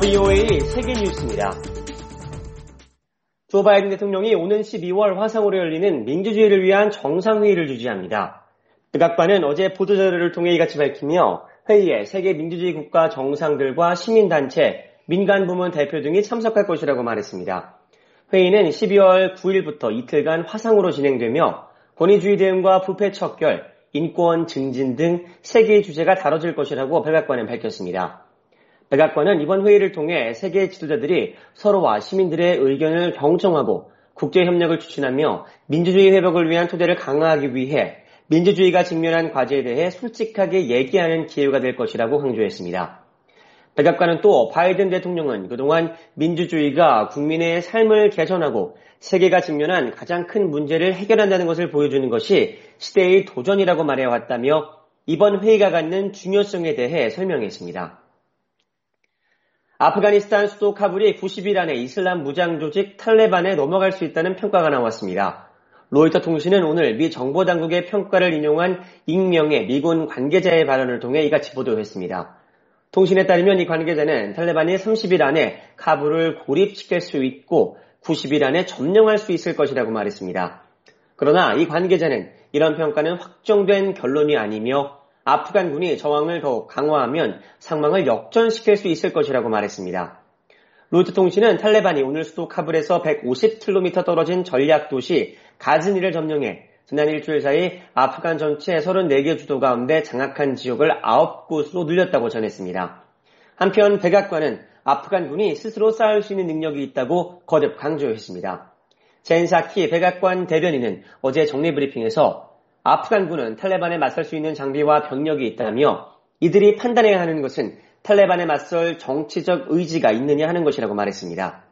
VOA 세계 뉴스입니다. 조 바이든 대통령이 오는 12월 화상으로 열리는 민주주의를 위한 정상회의를 주재합니다. 백악관은 어제 보도자료를 통해 이같이 밝히며 회의에 세계 민주주의 국가 정상들과 시민단체, 민간부문 대표 등이 참석할 것이라고 말했습니다. 회의는 12월 9일부터 이틀간 화상으로 진행되며 권위주의 대응과 부패 척결, 인권 증진 등 세 개의 주제가 다뤄질 것이라고 백악관은 밝혔습니다. 백악관은 이번 회의를 통해 세계 지도자들이 서로와 시민들의 의견을 경청하고 국제협력을 추진하며 민주주의 회복을 위한 토대를 강화하기 위해 민주주의가 직면한 과제에 대해 솔직하게 얘기하는 기회가 될 것이라고 강조했습니다. 백악관은 또 바이든 대통령은 그동안 민주주의가 국민의 삶을 개선하고 세계가 직면한 가장 큰 문제를 해결한다는 것을 보여주는 것이 시대의 도전이라고 말해왔다며 이번 회의가 갖는 중요성에 대해 설명했습니다. 아프가니스탄 수도 카불이 90일 안에 이슬람 무장 조직 탈레반에 넘어갈 수 있다는 평가가 나왔습니다. 로이터 통신은 오늘 미 정보당국의 평가를 인용한 익명의 미군 관계자의 발언을 통해 이같이 보도했습니다. 통신에 따르면 이 관계자는 탈레반이 30일 안에 카불을 고립시킬 수 있고 90일 안에 점령할 수 있을 것이라고 말했습니다. 그러나 이 관계자는 이런 평가는 확정된 결론이 아니며 아프간군이 저항을 더욱 강화하면 상황을 역전시킬 수 있을 것이라고 말했습니다. 로이터 통신은 탈레반이 오늘 수도 카불에서 150km 떨어진 전략도시 가즈니를 점령해 지난 일주일 사이 아프간 전체 34개 주도 가운데 장악한 지역을 9곳으로 늘렸다고 전했습니다. 한편 백악관은 아프간군이 스스로 싸울 수 있는 능력이 있다고 거듭 강조했습니다. 젠 사키 백악관 대변인은 어제 정례 브리핑에서 아프간군은 탈레반에 맞설 수 있는 장비와 병력이 있다며 이들이 판단해야 하는 것은 탈레반에 맞설 정치적 의지가 있느냐 하는 것이라고 말했습니다.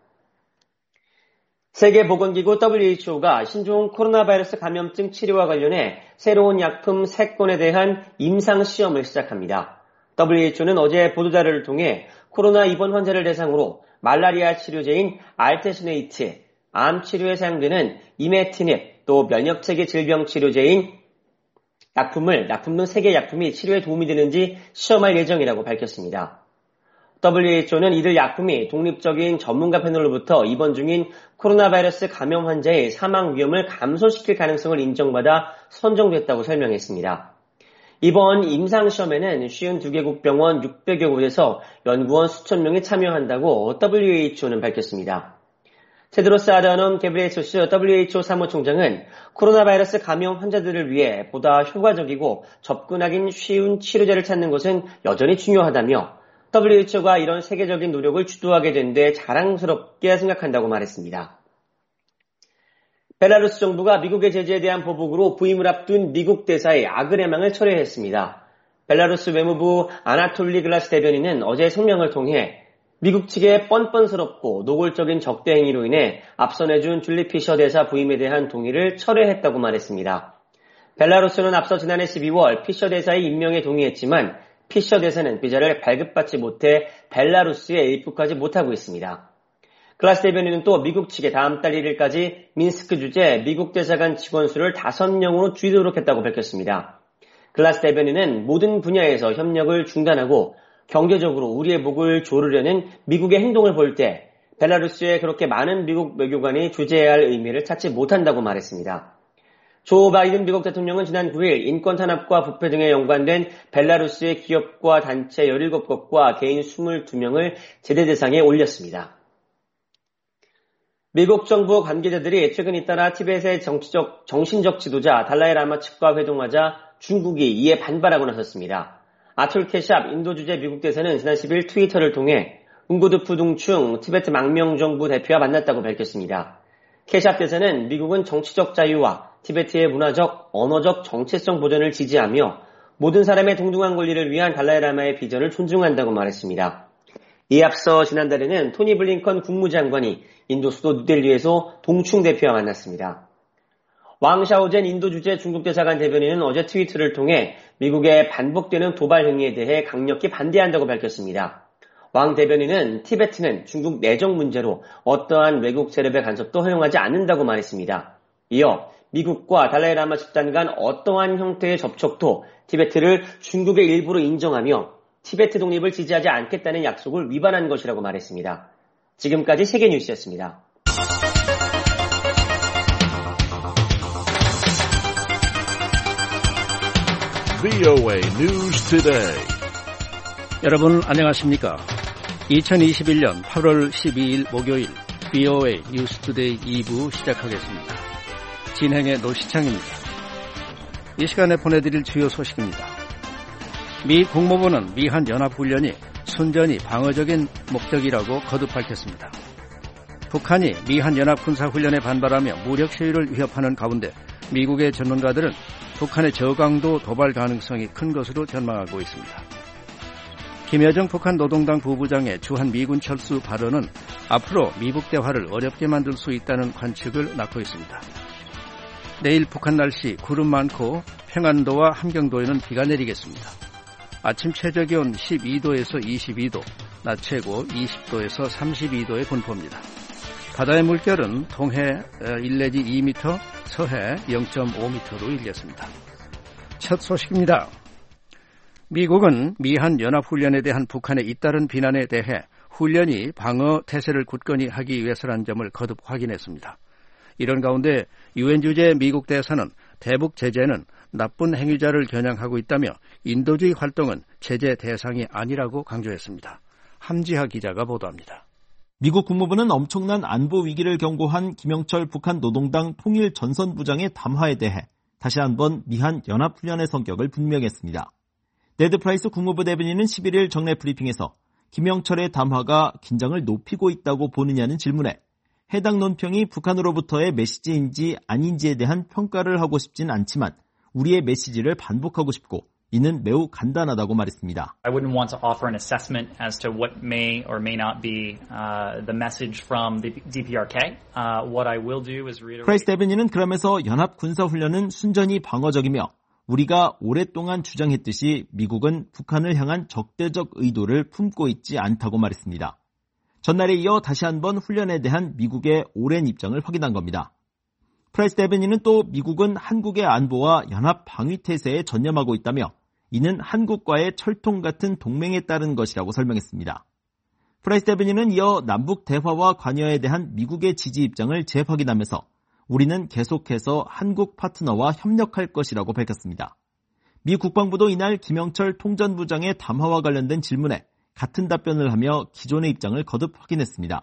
세계보건기구 WHO가 신종 코로나 바이러스 감염증 치료와 관련해 새로운 약품 3건에 대한 임상시험을 시작합니다. WHO는 어제 보도자료를 통해 코로나 입원 환자를 대상으로 말라리아 치료제인 알테시네이트, 암 치료에 사용되는 이메티닙, 또 면역체계 질병 치료제인 약품 등 3개 약품이 치료에 도움이 되는지 시험할 예정이라고 밝혔습니다. WHO는 이들 약품이 독립적인 전문가 패널로부터 입원 중인 코로나 바이러스 감염 환자의 사망 위험을 감소시킬 가능성을 인정받아 선정됐다고 설명했습니다. 이번 임상시험에는 52개국 병원 600여 곳에서 연구원 수천 명이 참여한다고 WHO는 밝혔습니다. 테드로스 아드하놈 게브리에소스 WHO 사무총장은 코로나 바이러스 감염 환자들을 위해 보다 효과적이고 접근하기 쉬운 치료제를 찾는 것은 여전히 중요하다며 WHO가 이런 세계적인 노력을 주도하게 된 데 자랑스럽게 생각한다고 말했습니다. 벨라루스 정부가 미국의 제재에 대한 보복으로 부임을 앞둔 미국 대사의 아그레망을 철회했습니다. 벨라루스 외무부 아나톨리 글라스 대변인은 어제 성명을 통해 미국 측의 뻔뻔스럽고 노골적인 적대 행위로 인해 앞서 내준 줄리 피셔 대사 부임에 대한 동의를 철회했다고 말했습니다. 벨라루스는 앞서 지난해 12월 피셔 대사의 임명에 동의했지만 피셔 대사는 비자를 발급받지 못해 벨라루스에 입국하지 못하고 있습니다. 글라스 대변인은 또 미국 측에 다음 달 1일까지 민스크 주재 미국 대사관 직원 수를 5명으로 줄이도록 했다고 밝혔습니다. 글라스 대변인은 모든 분야에서 협력을 중단하고 경제적으로 우리의 목을 조르려는 미국의 행동을 볼 때 벨라루스에 그렇게 많은 미국 외교관이 주재해야 할 의미를 찾지 못한다고 말했습니다. 조 바이든 미국 대통령은 지난 9일 인권 탄압과 부패 등에 연관된 벨라루스의 기업과 단체 17곳과 개인 22명을 제재 대상에 올렸습니다. 미국 정부 관계자들이 최근 잇따라 티벳의 정신적 지도자 달라이 라마 측과 회동하자 중국이 이에 반발하고 나섰습니다. 아툴 케샵 인도 주재 미국 대사는 지난 10일 트위터를 통해 웅구두프 동충 티베트 망명정부 대표와 만났다고 밝혔습니다. 케샵 대사는 미국은 정치적 자유와 티베트의 문화적, 언어적 정체성 보존을 지지하며 모든 사람의 동등한 권리를 위한 달라이 라마의 비전을 존중한다고 말했습니다. 이에 앞서 지난달에는 토니 블링컨 국무장관이 인도 수도 뉴델리에서 동충 대표와 만났습니다. 왕 샤오젠 인도 주재 중국 대사관 대변인은 어제 트위터를 통해 미국의 반복되는 도발 행위에 대해 강력히 반대한다고 밝혔습니다. 왕 대변인은 티베트는 중국 내정 문제로 어떠한 외국 세력의 간섭도 허용하지 않는다고 말했습니다. 이어 미국과 달라이 라마 집단 간 어떠한 형태의 접촉도 티베트를 중국의 일부로 인정하며 티베트 독립을 지지하지 않겠다는 약속을 위반한 것이라고 말했습니다. 지금까지 세계뉴스였습니다. VOA News Today. 여러분 안녕하십니까? 2021년 8월 12일 목요일 VOA News Today 2부 시작하겠습니다. 진행의 노시창입니다. 이 시간에 보내드릴 주요 소식입니다. 미 국무부는 미한 연합훈련이 순전히 방어적인 목적이라고 거듭 밝혔습니다. 북한이 미한 연합군사훈련에 반발하며 무력 시위를 위협하는 가운데 미국의 전문가들은 북한의 저강도 도발 가능성이 큰 것으로 전망하고 있습니다. 김여정 북한 노동당 부부장의 주한 미군 철수 발언은 앞으로 미북 대화를 어렵게 만들 수 있다는 관측을 낳고 있습니다. 내일 북한 날씨 구름 많고 평안도와 함경도에는 비가 내리겠습니다. 아침 최저기온 12도에서 22도, 낮 최고 20도에서 32도의 분포입니다. 바다의 물결은 동해 1 내지 2m, 서해 0.5m로 일겠습니다. 첫 소식입니다. 미국은 미한 연합훈련에 대한 북한의 잇따른 비난에 대해 훈련이 방어 태세를 굳건히 하기 위해서라는 점을 거듭 확인했습니다. 이런 가운데 유엔 주재 미국 대사는 대북 제재는 나쁜 행위자를 겨냥하고 있다며 인도주의 활동은 제재 대상이 아니라고 강조했습니다. 함지하 기자가 보도합니다. 미국 국무부는 엄청난 안보 위기를 경고한 김영철 북한 노동당 통일전선부장의 담화에 대해 다시 한번 미한 연합훈련의 성격을 분명했습니다. 네드 프라이스 국무부 대변인은 11일 정례 브리핑에서 김영철의 담화가 긴장을 높이고 있다고 보느냐는 질문에 해당 논평이 북한으로부터의 메시지인지 아닌지에 대한 평가를 하고 싶진 않지만 우리의 메시지를 반복하고 싶고 이는 매우 간단하다고 말했습니다. I wouldn't want to offer an assessment as to what may or may not be the message from the DPRK. What I will do is reiterate. 프라이스 대변인은 그러면서 연합 군사훈련은 순전히 방어적이며 우리가 오랫동안 주장했듯이 미국은 북한을 향한 적대적 의도를 품고 있지 않다고 말했습니다. 전날에 이어 다시 한번 훈련에 대한 미국의 오랜 입장을 확인한 겁니다. 프라이스 대변인은 또 미국은 한국의 안보와 연합 방위 태세에 전념하고 있다며 이는 한국과의 철통 같은 동맹에 따른 것이라고 설명했습니다. 프라이스 대변인은 이어 남북 대화와 관여에 대한 미국의 지지 입장을 재확인하면서 우리는 계속해서 한국 파트너와 협력할 것이라고 밝혔습니다. 미 국방부도 이날 김영철 통전부장의 담화와 관련된 질문에 같은 답변을 하며 기존의 입장을 거듭 확인했습니다.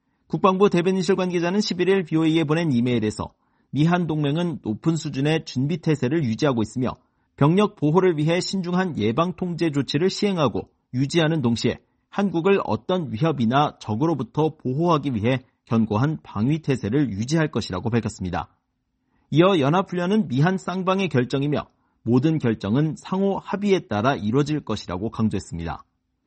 국방부 대변인실 관계자는 11일 VOA에 보낸 이메일에서 미한 동맹은 높은 수준의 준비 태세를 유지하고 있으며 병력 보호를 위해 신중한 예방 통제 조치를 시행하고 유지하는 동시에 한국을 어떤 위협이나 적으로부터 보호하기 위해 견고한 방위 태세를 유지할 것이라고 밝혔습니다. 이어 연합훈련은 미한 쌍방의 결정이며 모든 결정은 상호 합의에 따라 이루어질 것이라고 강조했습니다.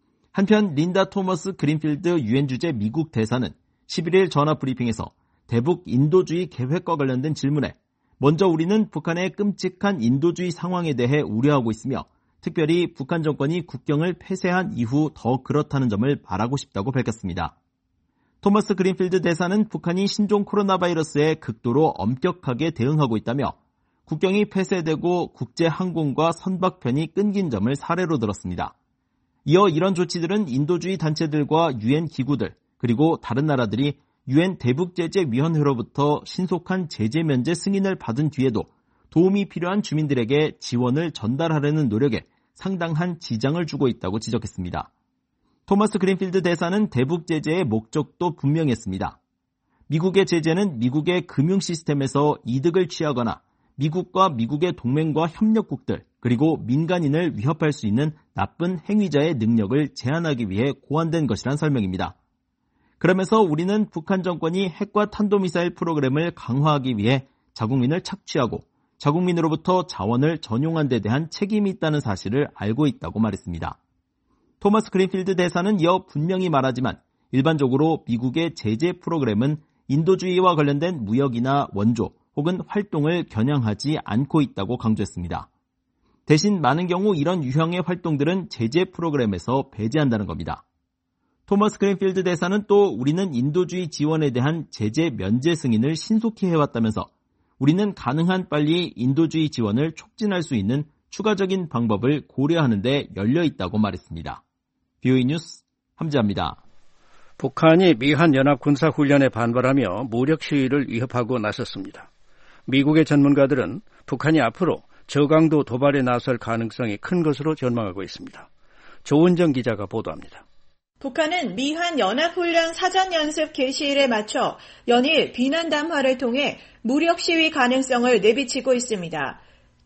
한편 린다 토머스 그린필드 유엔 주재 미국 대사는 11일 전화 브리핑에서 대북 인도주의 계획과 관련된 질문에 먼저 우리는 북한의 끔찍한 인도주의 상황에 대해 우려하고 있으며 특별히 북한 정권이 국경을 폐쇄한 이후 더 그렇다는 점을 말하고 싶다고 밝혔습니다. 토머스 그린필드 대사는 북한이 신종 코로나 바이러스에 극도로 엄격하게 대응하고 있다며 국경이 폐쇄되고 국제 항공과 선박편이 끊긴 점을 사례로 들었습니다. 이어 이런 조치들은 인도주의 단체들과 유엔 기구들 그리고 다른 나라들이 유엔 대북제재위원회로부터 신속한 제재 면제 승인을 받은 뒤에도 도움이 필요한 주민들에게 지원을 전달하려는 노력에 상당한 지장을 주고 있다고 지적했습니다. 토머스 그린필드 대사는 대북 제재의 목적도 분명했습니다. 미국의 제재는 미국의 금융 시스템에서 이득을 취하거나 미국과 미국의 동맹과 협력국들 그리고 민간인을 위협할 수 있는 나쁜 행위자의 능력을 제한하기 위해 고안된 것이란 설명입니다. 그러면서 우리는 북한 정권이 핵과 탄도미사일 프로그램을 강화하기 위해 자국민을 착취하고 자국민으로부터 자원을 전용한 데 대한 책임이 있다는 사실을 알고 있다고 말했습니다. 토머스 그린필드 대사는 이어 분명히 말하지만 일반적으로 미국의 제재 프로그램은 인도주의와 관련된 무역이나 원조 혹은 활동을 겨냥하지 않고 있다고 강조했습니다. 대신 많은 경우 이런 유형의 활동들은 제재 프로그램에서 배제한다는 겁니다. 토머스 그린필드 대사는 또 우리는 인도주의 지원에 대한 제재 면제 승인을 신속히 해왔다면서 우리는 가능한 빨리 인도주의 지원을 촉진할 수 있는 추가적인 방법을 고려하는 데 열려 있다고 말했습니다. BOE 뉴스 함재합니다. 북한이 미한 연합 군사훈련에 반발하며 무력 시위를 위협하고 나섰습니다. 미국의 전문가들은 북한이 앞으로 저강도 도발에 나설 가능성이 큰 것으로 전망하고 있습니다. 조은정 기자가 보도합니다. 북한은 미한 연합훈련 사전연습 개시일에 맞춰 연일 비난 담화를 통해 무력 시위 가능성을 내비치고 있습니다.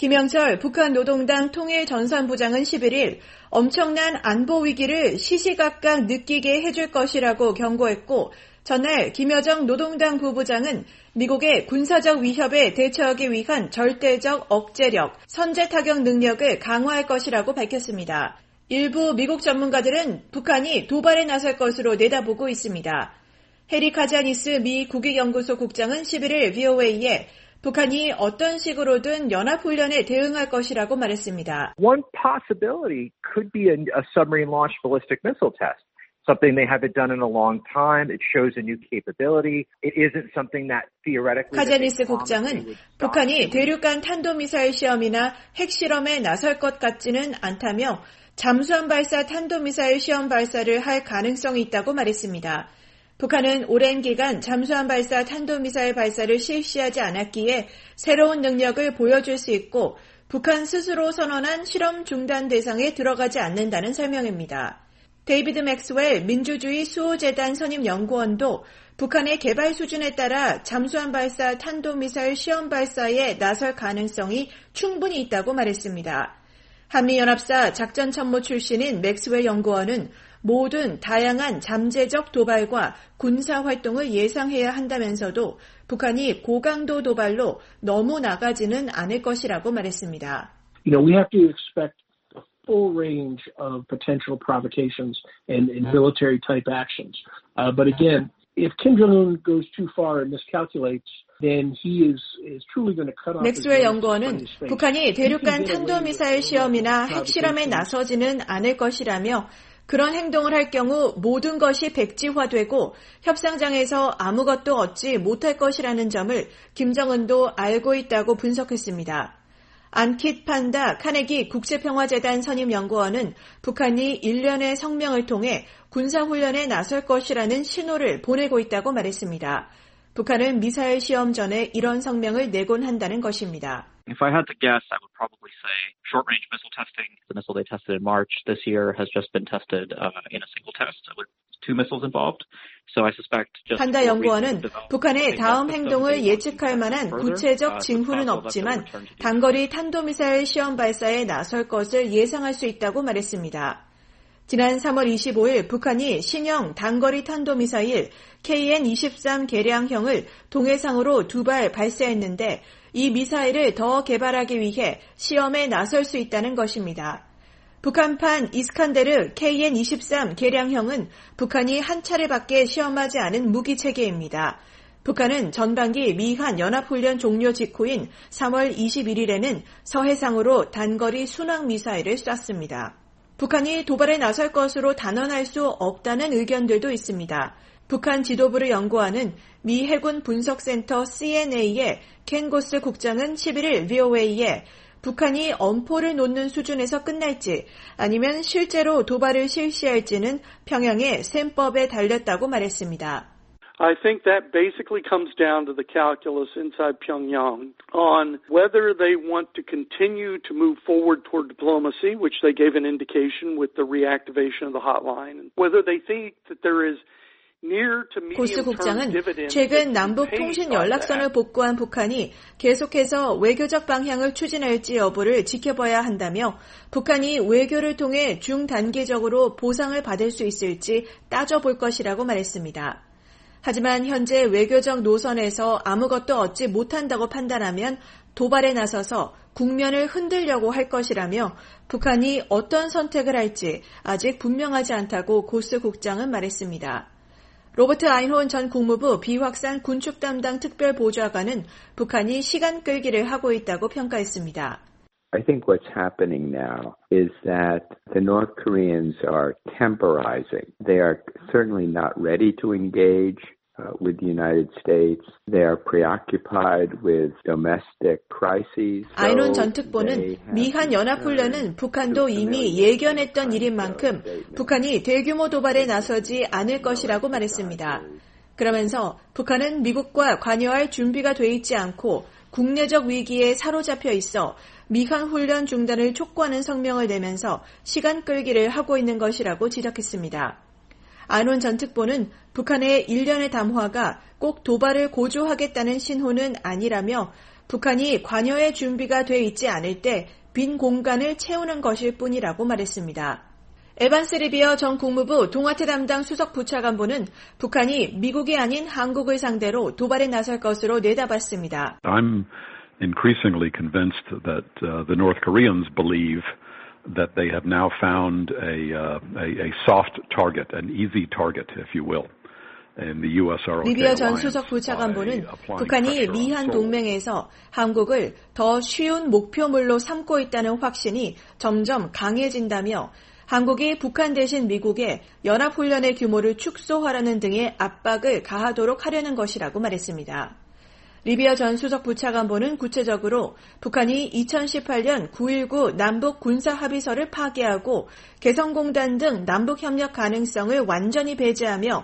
김영철 북한 노동당 통일전선부장은 11일 엄청난 안보 위기를 시시각각 느끼게 해줄 것이라고 경고했고, 전날 김여정 노동당 부부장은 미국의 군사적 위협에 대처하기 위한 절대적 억제력, 선제 타격 능력을 강화할 것이라고 밝혔습니다. 일부 미국 전문가들은 북한이 도발에 나설 것으로 내다보고 있습니다. 해리 카자니스 미 국익연구소 국장은 11일 VOA에 북한이 어떤 식으로든 연합훈련에 대응할 것이라고 말했습니다. One possibility could be a submarine-launched ballistic missile test. Something they haven't done in a long time. It shows a new capability. It isn't something that theoretically... 카자니스 국장은 북한이 대륙간 탄도미사일 시험이나 핵실험에 나설 것 같지는 않다며 잠수함 발사 탄도미사일 시험 발사를 할 가능성이 있다고 말했습니다. 북한은 오랜 기간 잠수함 발사 탄도미사일 발사를 실시하지 않았기에 새로운 능력을 보여줄 수 있고 북한 스스로 선언한 실험 중단 대상에 들어가지 않는다는 설명입니다. 데이비드 맥스웰 민주주의 수호재단 선임연구원도 북한의 개발 수준에 따라 잠수함 발사 탄도미사일 시험 발사에 나설 가능성이 충분히 있다고 말했습니다. 한미연합사 작전참모 출신인 맥스웰 연구원은 모든 다양한 잠재적 도발과 군사활동을 예상해야 한다면서도 북한이 고강도 도발로 너무 나가지는 않을 것이라고 말했습니다. We have to expect a full range of potential provocations and military type actions. But again, if Kim Jong-un goes too far and miscalculates, then he is truly going to cut off. 맥스웰 연구원은 북한이 대륙간 탄도미사일 시험이나 핵실험에 나서지는 않을 것이라며 그런 행동을 할 경우 모든 것이 백지화되고 협상장에서 아무것도 얻지 못할 것이라는 점을 김정은도 알고 있다고 분석했습니다. 안킷 판다 카네기 국제평화재단 선임연구원은 북한이 일련의 성명을 통해 군사훈련에 나설 것이라는 신호를 보내고 있다고 말했습니다. 북한은 미사일 시험 전에 이런 성명을 내곤 한다는 것입니다. If I had to guess, I would probably say short-range missile testing. The missile they tested in March this year has just been tested in a single test with 2 missiles involved. So I suspect just 판다 연구원은 북한의 다음 행동을 예측할 만한 구체적 징후는 없지만 단거리 탄도미사일 시험 발사에 나설 것을 예상할 수 있다고 말했습니다. 지난 3월 25일 북한이 신형 단거리 탄도미사일 KN-23 개량형을 동해상으로 2발 발사했는데 이 미사일을 더 개발하기 위해 시험에 나설 수 있다는 것입니다. 북한판 이스칸데르 KN-23 개량형은 북한이 한 차례밖에 시험하지 않은 무기체계입니다. 북한은 전반기 미한 연합훈련 종료 직후인 3월 21일에는 서해상으로 단거리 순항미사일을 쐈습니다. 북한이 도발에 나설 것으로 단언할 수 없다는 의견들도 있습니다. 북한 지도부를 연구하는 미 해군 분석센터 CNA의 켄 고스 국장은 11일 VOA에 북한이 엄포를 놓는 수준에서 끝날지 아니면 실제로 도발을 실시할지는 평양의 셈법에 달렸다고 말했습니다. I think that basically comes down to the calculus inside Pyongyang on whether they want to continue to move forward toward diplomacy, which they gave an indication with the reactivation of the hotline, and whether they think that there is 고스 국장은 최근 남북 통신 연락선을 복구한 북한이 계속해서 외교적 방향을 추진할지 여부를 지켜봐야 한다며 북한이 외교를 통해 중단기적으로 보상을 받을 수 있을지 따져볼 것이라고 말했습니다. 하지만 현재 외교적 노선에서 아무것도 얻지 못한다고 판단하면 도발에 나서서 국면을 흔들려고 할 것이라며 북한이 어떤 선택을 할지 아직 분명하지 않다고 고스 국장은 말했습니다. 로버트 아인호은 전 국무부 비확산 군축 담당 특별보좌관은 북한이 시간 끌기를 하고 있다고 평가했습니다. I think what's happening now is that the North Koreans are temporizing. They are certainly not ready to engage. with the United States. They are preoccupied with domestic crises. 아이론 전 특보는 미한 연합훈련은 북한도 이미 예견했던 일인 만큼 북한이 대규모 도발에 나서지 않을 것이라고 말했습니다. 그러면서 북한은 미국과 관여할 준비가 돼 있지 않고 국내적 위기에 사로잡혀 있어 미한 훈련 중단을 촉구하는 성명을 내면서 시간 끌기를 하고 있는 것이라고 지적했습니다. 아이론 전 특보는 북한의 일련의 담화가 꼭 도발을 고조하겠다는 신호는 아니라며 북한이 관여의 준비가 돼 있지 않을 때 빈 공간을 채우는 것일 뿐이라고 말했습니다. 에반스 리비어 전 국무부 동아태 담당 수석 부차관보는 북한이 미국이 아닌 한국을 상대로 도발에 나설 것으로 내다봤습니다. I'm increasingly convinced that the North Koreans believe that they have now found a soft target, an easy target, if you will. 리비어 전 수석 부차관보는 북한이 미한 동맹에서 한국을 더 쉬운 목표물로 삼고 있다는 확신이 점점 강해진다며 한국이 북한 대신 미국에 연합훈련의 규모를 축소하라는 등의 압박을 가하도록 하려는 것이라고 말했습니다. 리비어 전 수석 부차관보는 구체적으로 북한이 2018년 9.19 남북 군사합의서를 파기하고 개성공단 등 남북협력 가능성을 완전히 배제하며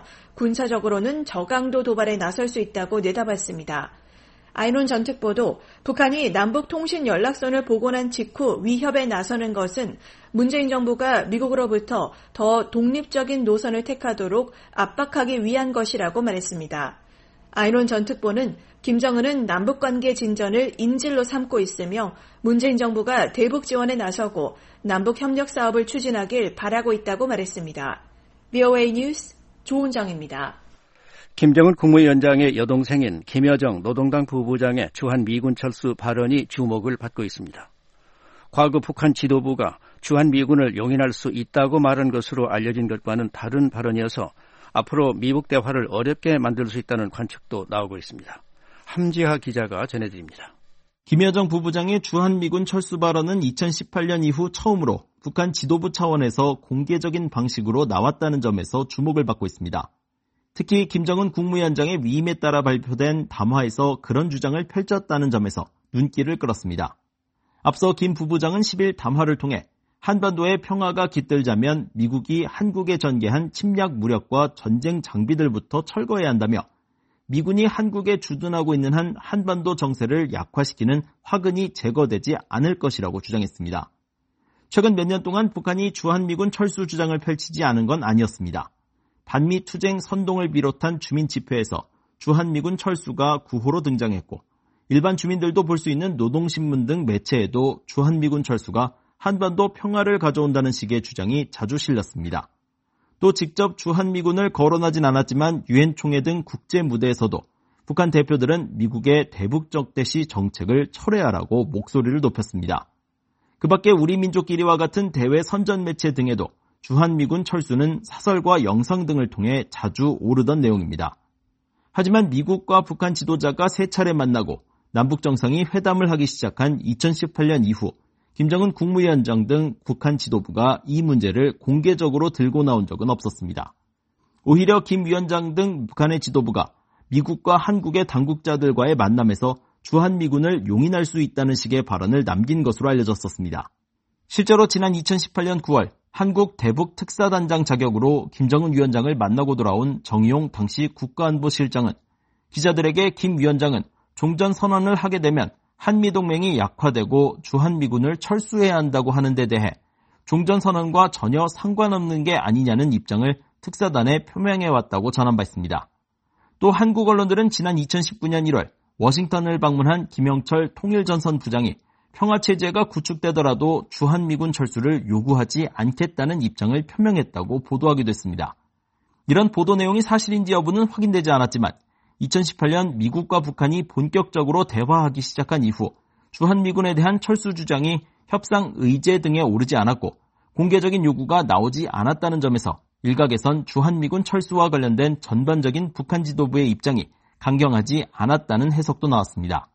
군사적으로는 저강도 도발에 나설 수 있다고 내다봤습니다. 아이론 전 특보도 북한이 남북통신연락선을 복원한 직후 위협에 나서는 것은 문재인 정부가 미국으로부터 더 독립적인 노선을 택하도록 압박하기 위한 것이라고 말했습니다. 아이론 전 특보는 김정은은 남북관계 진전을 인질로 삼고 있으며 문재인 정부가 대북 지원에 나서고 남북협력 사업을 추진하길 바라고 있다고 말했습니다. VOA 뉴스 조은정입니다. 김정은 국무위원장의 여동생인 김여정 노동당 부부장의 주한미군 철수 발언이 주목을 받고 있습니다. 과거 북한 지도부가 주한미군을 용인할 수 있다고 말한 것으로 알려진 것과는 다른 발언이어서 앞으로 미북 대화를 어렵게 만들 수 있다는 관측도 나오고 있습니다. 함지하 기자가 전해드립니다. 김여정 부부장의 주한미군 철수 발언은 2018년 이후 처음으로 북한 지도부 차원에서 공개적인 방식으로 나왔다는 점에서 주목을 받고 있습니다. 특히 김정은 국무위원장의 위임에 따라 발표된 담화에서 그런 주장을 펼쳤다는 점에서 눈길을 끌었습니다. 앞서 김 부부장은 10일 담화를 통해 한반도의 평화가 깃들자면 미국이 한국에 전개한 침략 무력과 전쟁 장비들부터 철거해야 한다며 미군이 한국에 주둔하고 있는 한 한반도 정세를 약화시키는 화근이 제거되지 않을 것이라고 주장했습니다. 최근 몇 년 동안 북한이 주한미군 철수 주장을 펼치지 않은 건 아니었습니다. 반미 투쟁 선동을 비롯한 주민 집회에서 주한미군 철수가 구호로 등장했고 일반 주민들도 볼 수 있는 노동신문 등 매체에도 주한미군 철수가 한반도 평화를 가져온다는 식의 주장이 자주 실렸습니다. 또 직접 주한미군을 거론하진 않았지만 유엔 총회 등 국제 무대에서도 북한 대표들은 미국의 대북적대시 정책을 철회하라고 목소리를 높였습니다. 그 밖에 우리 민족끼리와 같은 대외 선전 매체 등에도 주한미군 철수는 사설과 영상 등을 통해 자주 오르던 내용입니다. 하지만 미국과 북한 지도자가 세 차례 만나고 남북정상이 회담을 하기 시작한 2018년 이후 김정은 국무위원장 등 북한 지도부가 이 문제를 공개적으로 들고 나온 적은 없었습니다. 오히려 김 위원장 등 북한의 지도부가 미국과 한국의 당국자들과의 만남에서 주한미군을 용인할 수 있다는 식의 발언을 남긴 것으로 알려졌었습니다. 실제로 지난 2018년 9월 한국 대북 특사단장 자격으로 김정은 위원장을 만나고 돌아온 정의용 당시 국가안보실장은 기자들에게 김 위원장은 종전선언을 하게 되면 한미동맹이 약화되고 주한미군을 철수해야 한다고 하는 데 대해 종전선언과 전혀 상관없는 게 아니냐는 입장을 특사단에 표명해왔다고 전한 바 있습니다. 또 한국 언론들은 지난 2019년 1월 워싱턴을 방문한 김영철 통일전선 부장이 평화체제가 구축되더라도 주한미군 철수를 요구하지 않겠다는 입장을 표명했다고 보도하기도 했습니다. 이런 보도 내용이 사실인지 여부는 확인되지 않았지만 2018년 미국과 북한이 본격적으로 대화하기 시작한 이후 주한미군에 대한 철수 주장이 협상 의제 등에 오르지 않았고 공개적인 요구가 나오지 않았다는 점에서 일각에선 주한미군 철수와 관련된 전반적인 북한 지도부의 입장이 강경하지 않았다는 해석도 나왔습니다.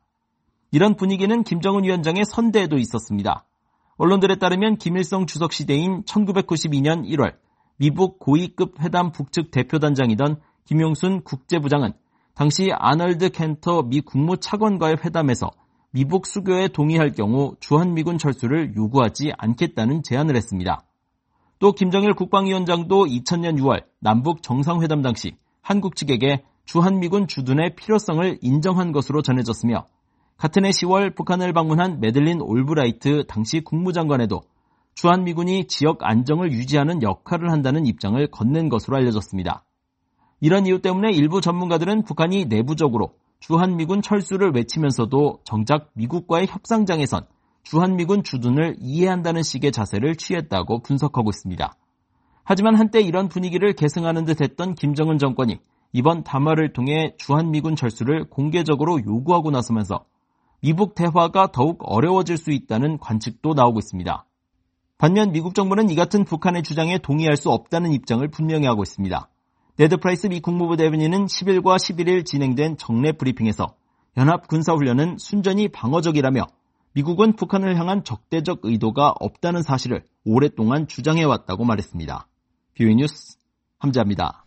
이런 분위기는 김정은 위원장의 선대에도 있었습니다. 언론들에 따르면 김일성 주석 시대인 1992년 1월 미북 고위급 회담 북측 대표단장이던 김용순 국제부장은 당시 아널드 켄터 미 국무차관과의 회담에서 미북 수교에 동의할 경우 주한미군 철수를 요구하지 않겠다는 제안을 했습니다. 또 김정일 국방위원장도 2000년 6월 남북 정상회담 당시 한국 측에게 주한미군 주둔의 필요성을 인정한 것으로 전해졌으며 같은 해 10월 북한을 방문한 매들린 올브라이트 당시 국무장관에도 주한미군이 지역 안정을 유지하는 역할을 한다는 입장을 건넨 것으로 알려졌습니다. 이런 이유 때문에 일부 전문가들은 북한이 내부적으로 주한미군 철수를 외치면서도 정작 미국과의 협상장에선 주한미군 주둔을 이해한다는 식의 자세를 취했다고 분석하고 있습니다. 하지만 한때 이런 분위기를 계승하는 듯 했던 김정은 정권이 이번 담화를 통해 주한미군 철수를 공개적으로 요구하고 나서면서 미북 대화가 더욱 어려워질 수 있다는 관측도 나오고 있습니다. 반면 미국 정부는 이 같은 북한의 주장에 동의할 수 없다는 입장을 분명히 하고 있습니다. 네드 프라이스 미 국무부 대변인은 10일과 11일 진행된 정례 브리핑에서 연합군사훈련은 순전히 방어적이라며 미국은 북한을 향한 적대적 의도가 없다는 사실을 오랫동안 주장해왔다고 말했습니다. 뷰이 뉴스 함재합니다.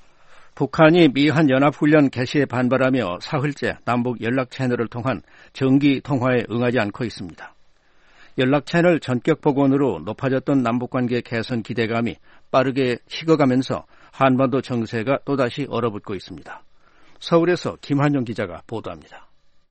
북한이 미한 연합훈련 개시에 반발하며 사흘째 남북 연락 채널을 통한 정기 통화에 응하지 않고 있습니다. 연락 채널 전격 복원으로 높아졌던 남북관계 개선 기대감이 빠르게 식어가면서 한반도 정세가 또다시 얼어붙고 있습니다. 서울에서 김한용 기자가 보도합니다.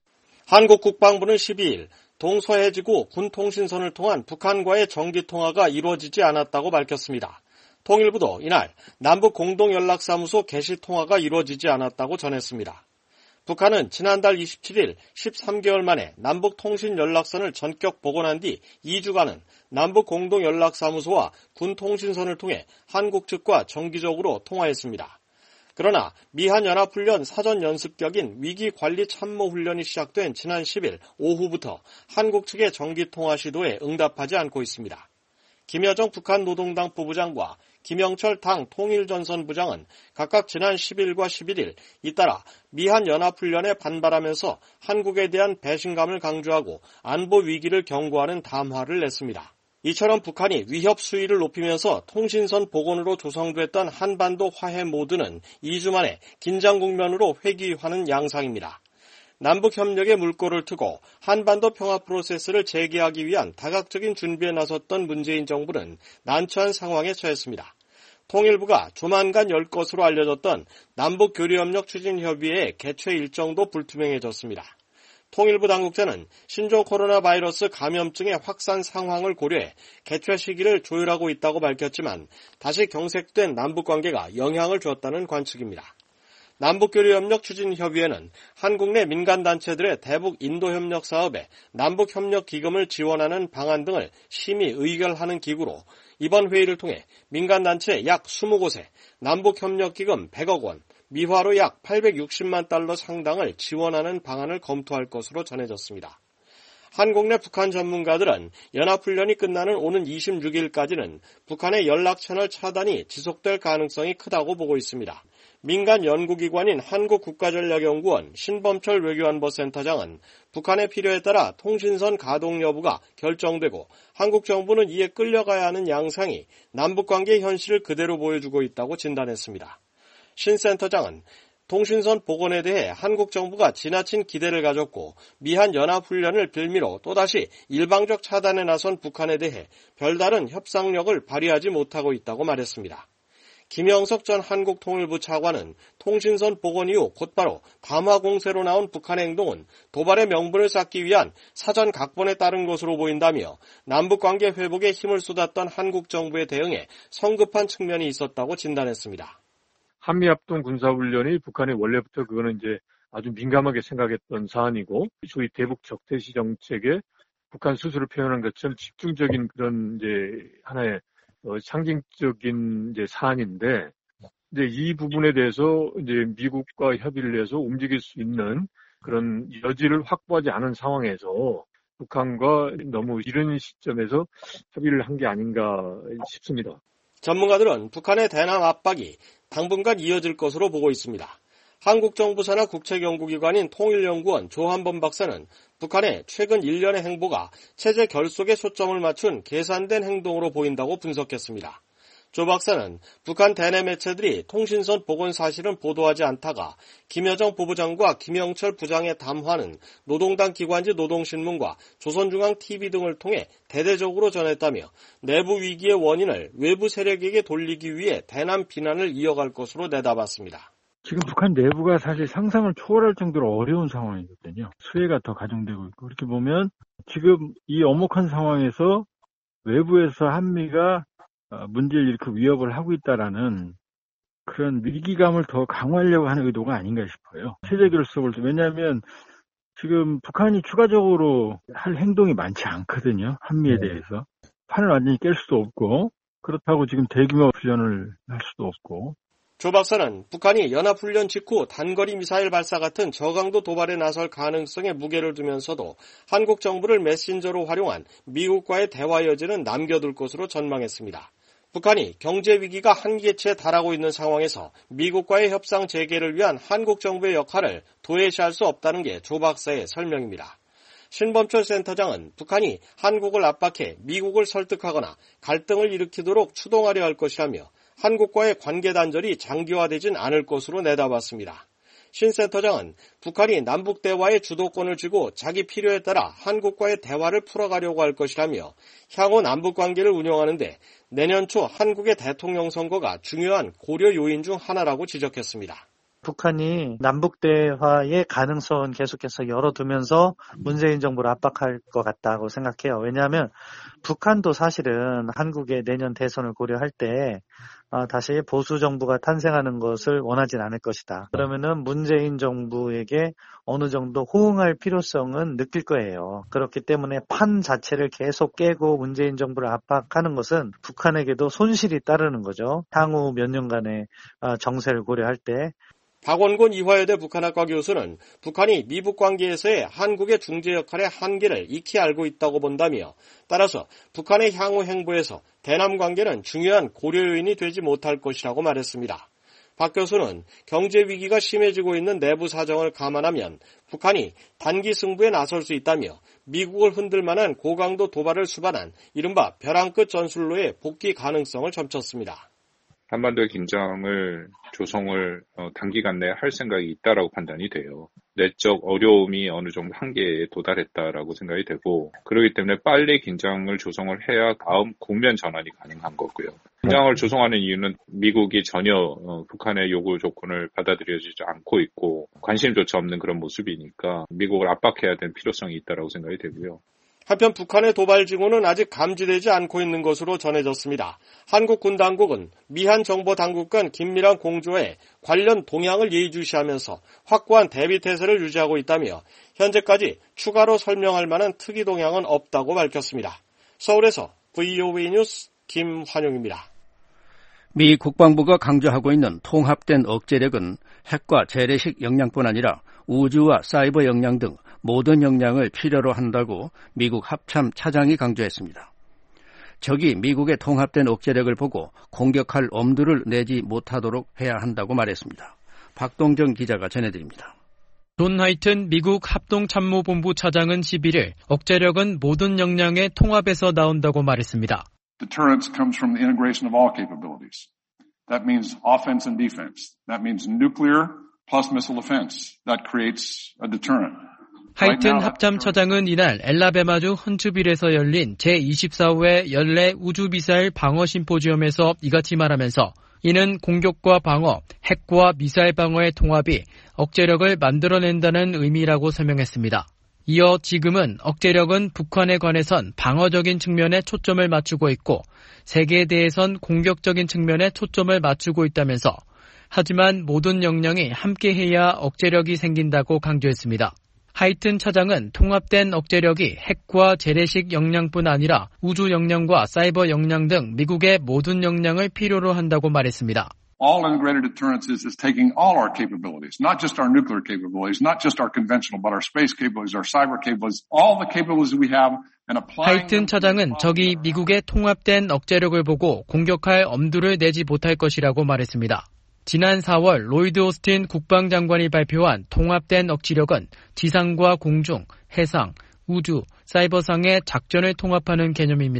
한국 국방부는 12일 동서해지구 군통신선을 통한 북한과의 정기통화가 이루어지지 않았다고 밝혔습니다. 통일부도 이날 남북 공동연락사무소 개시 통화가 이루어지지 않았다고 전했습니다. 북한은 지난달 27일 13개월 만에 남북 통신 연락선을 전격 복원한 뒤 2주간은 남북 공동연락사무소와 군통신선을 통해 한국 측과 정기적으로 통화했습니다. 그러나 미한 연합훈련 사전 연습격인 위기관리 참모훈련이 시작된 지난 10일 오후부터 한국 측의 정기통화 시도에 응답하지 않고 있습니다. 김여정 북한 노동당 부부장과 김영철 당 통일전선 부장은 각각 지난 10일과 11일 잇따라 미한 연합훈련에 반발하면서 한국에 대한 배신감을 강조하고 안보 위기를 경고하는 담화를 냈습니다. 이처럼 북한이 위협 수위를 높이면서 통신선 복원으로 조성됐던 한반도 화해 모드는 2주 만에 긴장 국면으로 회귀하는 양상입니다. 남북협력에 물꼬를 트고 한반도 평화 프로세스를 재개하기 위한 다각적인 준비에 나섰던 문재인 정부는 난처한 상황에 처했습니다. 통일부가 조만간 열 것으로 알려졌던 남북교류협력 추진협의회의 개최 일정도 불투명해졌습니다. 통일부 당국자는 신종 코로나 바이러스 감염증의 확산 상황을 고려해 개최 시기를 조율하고 있다고 밝혔지만 다시 경색된 남북관계가 영향을 줬다는 관측입니다. 남북교류협력 추진협의회는 한국 내 민간단체들의 대북 인도협력 사업에 남북협력기금을 지원하는 방안 등을 심의 의결하는 기구로 이번 회의를 통해 민간단체 약 20곳에 남북협력기금 100억 원, 미화로 약 860만 달러 상당을 지원하는 방안을 검토할 것으로 전해졌습니다. 한국 내 북한 전문가들은 연합훈련이 끝나는 오는 26일까지는 북한의 연락채널 차단이 지속될 가능성이 크다고 보고 있습니다. 민간 연구기관인 한국국가전략연구원 신범철 외교안보센터장은 북한의 필요에 따라 통신선 가동 여부가 결정되고 한국 정부는 이에 끌려가야 하는 양상이 남북관계 현실을 그대로 보여주고 있다고 진단했습니다. 신 센터장은 통신선 복원에 대해 한국 정부가 지나친 기대를 가졌고 미한 연합훈련을 빌미로 또다시 일방적 차단에 나선 북한에 대해 별다른 협상력을 발휘하지 못하고 있다고 말했습니다. 김영석 전 한국통일부 차관은 통신선 복원 이후 곧바로 담화 공세로 나온 북한의 행동은 도발의 명분을 쌓기 위한 사전 각본에 따른 것으로 보인다며 남북관계 회복에 힘을 쏟았던 한국 정부의 대응에 성급한 측면이 있었다고 진단했습니다. 한미합동 군사훈련이 북한이 원래부터 그거는 이제 아주 민감하게 생각했던 사안이고 소위 대북 적대시 정책에 북한 스스로 표현한 것처럼 집중적인 그런 이제 하나의 상징적인 이제 사안인데 이제 이 부분에 대해서 이제 미국과 협의를 해서 움직일 수 있는 그런 여지를 확보하지 않은 상황에서 북한과 너무 이른 시점에서 협의를 한 게 아닌가 싶습니다. 전문가들은 북한의 대남 압박이 당분간 이어질 것으로 보고 있습니다. 한국 정부 산하 국책연구기관인 통일연구원 조한범 박사는 북한의 최근 1년의 행보가 체제 결속에 초점을 맞춘 계산된 행동으로 보인다고 분석했습니다. 조 박사는 북한 대내 매체들이 통신선 복원 사실은 보도하지 않다가 김여정 부부장과 김영철 부장의 담화는 노동당 기관지 노동신문과 조선중앙TV 등을 통해 대대적으로 전했다며 내부 위기의 원인을 외부 세력에게 돌리기 위해 대남 비난을 이어갈 것으로 내다봤습니다. 지금 북한 내부가 사실 상상을 초월할 정도로 어려운 상황이거든요. 수혜가 더 가중되고 있고 그렇게 보면 지금 이 엄혹한 상황에서 외부에서 한미가 문제를 일으켜 위협을 하고 있다라는 그런 위기감을 더 강화하려고 하는 의도가 아닌가 싶어요. 세계로서 볼 때. 왜냐하면 지금 북한이 추가적으로 할 행동이 많지 않거든요. 한미에 대해서. 판을 완전히 깰 수도 없고 그렇다고 지금 대규모 훈련을 할 수도 없고. 조 박사는 북한이 연합훈련 직후 단거리 미사일 발사 같은 저강도 도발에 나설 가능성에 무게를 두면서도 한국 정부를 메신저로 활용한 미국과의 대화 여지는 남겨둘 것으로 전망했습니다. 북한이 경제 위기가 한계치에 달하고 있는 상황에서 미국과의 협상 재개를 위한 한국 정부의 역할을 도외시할 수 없다는 게 조 박사의 설명입니다. 신범철 센터장은 북한이 한국을 압박해 미국을 설득하거나 갈등을 일으키도록 추동하려 할 것이라며 한국과의 관계 단절이 장기화되진 않을 것으로 내다봤습니다. 신 센터장은 북한이 남북 대화의 주도권을 쥐고 자기 필요에 따라 한국과의 대화를 풀어가려고 할 것이라며 향후 남북 관계를 운영하는데 내년 초 한국의 대통령 선거가 중요한 고려 요인 중 하나라고 지적했습니다. 북한이 남북 대화의 가능성은 계속해서 열어두면서 문재인 정부를 압박할 것 같다고 생각해요. 왜냐하면 북한도 사실은 한국의 내년 대선을 고려할 때 다시 보수 정부가 탄생하는 것을 원하진 않을 것이다. 그러면은 문재인 정부에게 어느 정도 호응할 필요성은 느낄 거예요. 그렇기 때문에 판 자체를 계속 깨고 문재인 정부를 압박하는 것은 북한에게도 손실이 따르는 거죠. 향후 몇 년간의 정세를 고려할 때. 박원곤 이화여대 북한학과 교수는 북한이 미북 관계에서의 한국의 중재 역할의 한계를 익히 알고 있다고 본다며 따라서 북한의 향후 행보에서 대남 관계는 중요한 고려 요인이 되지 못할 것이라고 말했습니다. 박 교수는 경제 위기가 심해지고 있는 내부 사정을 감안하면 북한이 단기 승부에 나설 수 있다며 미국을 흔들 만한 고강도 도발을 수반한 이른바 벼랑 끝 전술로의 복귀 가능성을 점쳤습니다. 한반도의 긴장을 조성을 단기간 내에 할 생각이 있다라고 판단이 돼요. 내적 어려움이 어느 정도 한계에 도달했다라고 생각이 되고 그렇기 때문에 빨리 긴장을 조성을 해야 다음 국면 전환이 가능한 거고요. 긴장을 조성하는 이유는 미국이 전혀 북한의 요구 조건을 받아들여지지 않고 있고 관심조차 없는 그런 모습이니까 미국을 압박해야 되는 필요성이 있다라고 생각이 되고요. 한편 북한의 도발 징후는 아직 감지되지 않고 있는 것으로 전해졌습니다. 한국 군 당국은 미한 정보 당국 간 긴밀한 공조에 관련 동향을 예의주시하면서 확고한 대비 태세를 유지하고 있다며 현재까지 추가로 설명할 만한 특이 동향은 없다고 밝혔습니다. 서울에서 VOA 뉴스 김환용입니다. 미 국방부가 강조하고 있는 통합된 억제력은 핵과 재래식 역량뿐 아니라 우주와 사이버 역량 등 모든 역량을 필요로 한다고 미국 합참 차장이 강조했습니다. 적이 미국의 통합된 억제력을 보고 공격할 엄두를 내지 못하도록 해야 한다고 말했습니다. 박동정 기자가 전해드립니다. 존 하이튼 미국 합동참모본부 차장은 11일 억제력은 모든 역량의 통합에서 나온다고 말했습니다. Deterrence comes from the integration of all capabilities. That means offense and defense. That means nuclear plus missile defense. That creates a deterrent. 하이튼 합참차장은 이날 엘라베마주 헌츠빌에서 열린 제24회 연례 우주미사일 방어 심포지엄에서 이같이 말하면서 이는 공격과 방어, 핵과 미사일 방어의 통합이 억제력을 만들어낸다는 의미라고 설명했습니다. 이어 지금은 억제력은 북한에 관해선 방어적인 측면에 초점을 맞추고 있고 세계에 대해선 공격적인 측면에 초점을 맞추고 있다면서 하지만 모든 역량이 함께해야 억제력이 생긴다고 강조했습니다. 하이튼 차장은 통합된 억제력이 핵과 재래식 역량뿐 아니라 우주 역량과 사이버 역량 등 미국의 모든 역량을 필요로 한다고 말했습니다. All integrated deterrence is taking all our capabilities, not just our nuclear capabilities, not just our conventional, but our space capabilities, our cyber capabilities, all the capabilities we have and applying. 하이튼 차장은 적이 미국의 통합된 억제력을 보고 공격할 엄두를 내지 못할 것이라고 말했습니다. 지난 4월 로이드 오스틴 국방장관이 발표한 통합된 억지력은 지상과 공중, 해상, 우주, 사이버상의 작전을 통합하는 개념입니다.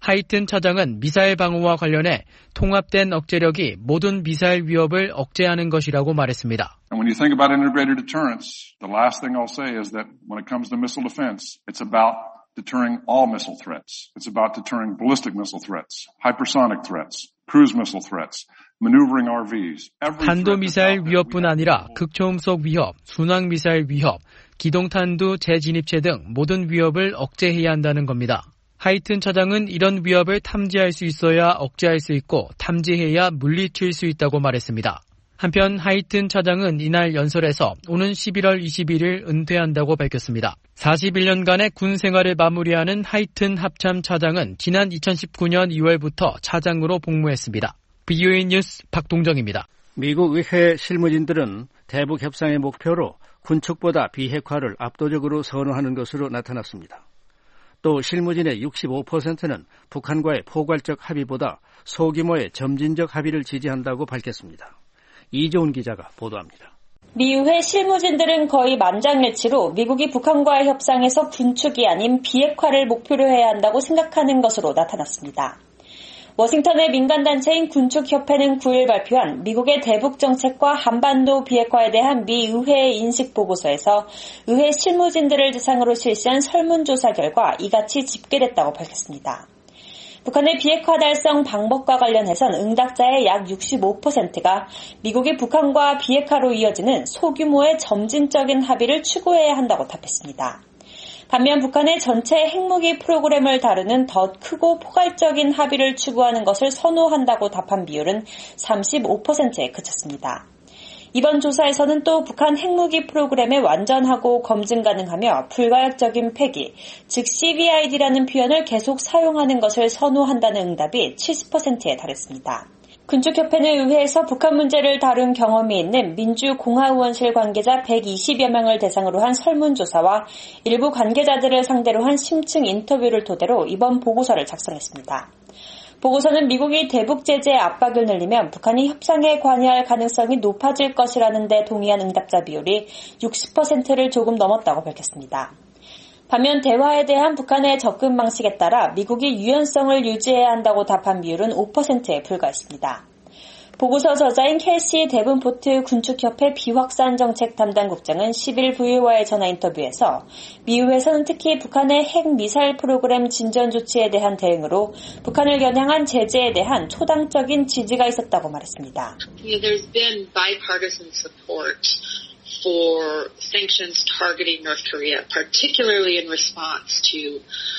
하이튼 차장은 미사일 방어와 관련해 통합된 억제력이 모든 미사일 위협을 억제하는 것이라고 말했습니다. And when you think about integrated deterrence, the last thing I'll say is that when it comes to missile defense, it's about deterring all missile threats. It's about deterring ballistic missile threats, hypersonic threats, cruise missile threats, maneuvering RVs. 탄도미사일 위협뿐 아니라 극초음속 위협, 순항미사일 위협, 기동탄두 재진입체 등 모든 위협을 억제해야 한다는 겁니다. 하이튼 차장은 이런 위협을 탐지할 수 있어야 억제할 수 있고 탐지해야 물리칠 수 있다고 말했습니다. 한편 하이튼 차장은 이날 연설에서 오는 11월 21일 은퇴한다고 밝혔습니다. 41년간의 군 생활을 마무리하는 하이튼 합참 차장은 지난 2019년 2월부터 차장으로 복무했습니다. VOA 뉴스 박동정입니다. 미국 의회 실무진들은 대북 협상의 목표로 군축보다 비핵화를 압도적으로 선호하는 것으로 나타났습니다. 또 실무진의 65%는 북한과의 포괄적 합의보다 소규모의 점진적 합의를 지지한다고 밝혔습니다. 이재훈 기자가 보도합니다. 미 의회 실무진들은 거의 만장일치로 미국이 북한과의 협상에서 군축이 아닌 비핵화를 목표로 해야 한다고 생각하는 것으로 나타났습니다. 워싱턴의 민간단체인 군축협회는 9일 발표한 미국의 대북 정책과 한반도 비핵화에 대한 미 의회의 인식 보고서에서 의회 실무진들을 대상으로 실시한 설문조사 결과 이같이 집계됐다고 밝혔습니다. 북한의 비핵화 달성 방법과 관련해선 응답자의 약 65%가 미국이 북한과 비핵화로 이어지는 소규모의 점진적인 합의를 추구해야 한다고 답했습니다. 반면 북한의 전체 핵무기 프로그램을 다루는 더 크고 포괄적인 합의를 추구하는 것을 선호한다고 답한 비율은 35%에 그쳤습니다. 이번 조사에서는 또 북한 핵무기 프로그램의 완전하고 검증 가능하며 불가역적인 폐기, 즉 CVID라는 표현을 계속 사용하는 것을 선호한다는 응답이 70%에 달했습니다. 군축협회는 의회에서 북한 문제를 다룬 경험이 있는 민주공화의원실 관계자 120여 명을 대상으로 한 설문조사와 일부 관계자들을 상대로 한 심층 인터뷰를 토대로 이번 보고서를 작성했습니다. 보고서는 미국이 대북 제재의 압박을 늘리면 북한이 협상에 관여할 가능성이 높아질 것이라는 데 동의한 응답자 비율이 60%를 조금 넘었다고 밝혔습니다. 반면 대화에 대한 북한의 접근 방식에 따라 미국이 유연성을 유지해야 한다고 답한 비율은 5%에 불과했습니다. 보고서 저자인 켈시 데븐포트 군축협회 비확산 정책 담당 국장은 10일 VOA의 전화 인터뷰에서 미 의회에서는 특히 북한의 핵 미사일 프로그램 진전 조치에 대한 대응으로 북한을 겨냥한 제재에 대한 초당적인 지지가 있었다고 말했습니다. There's been bipartisan support for sanctions targeting North Korea, particularly in response to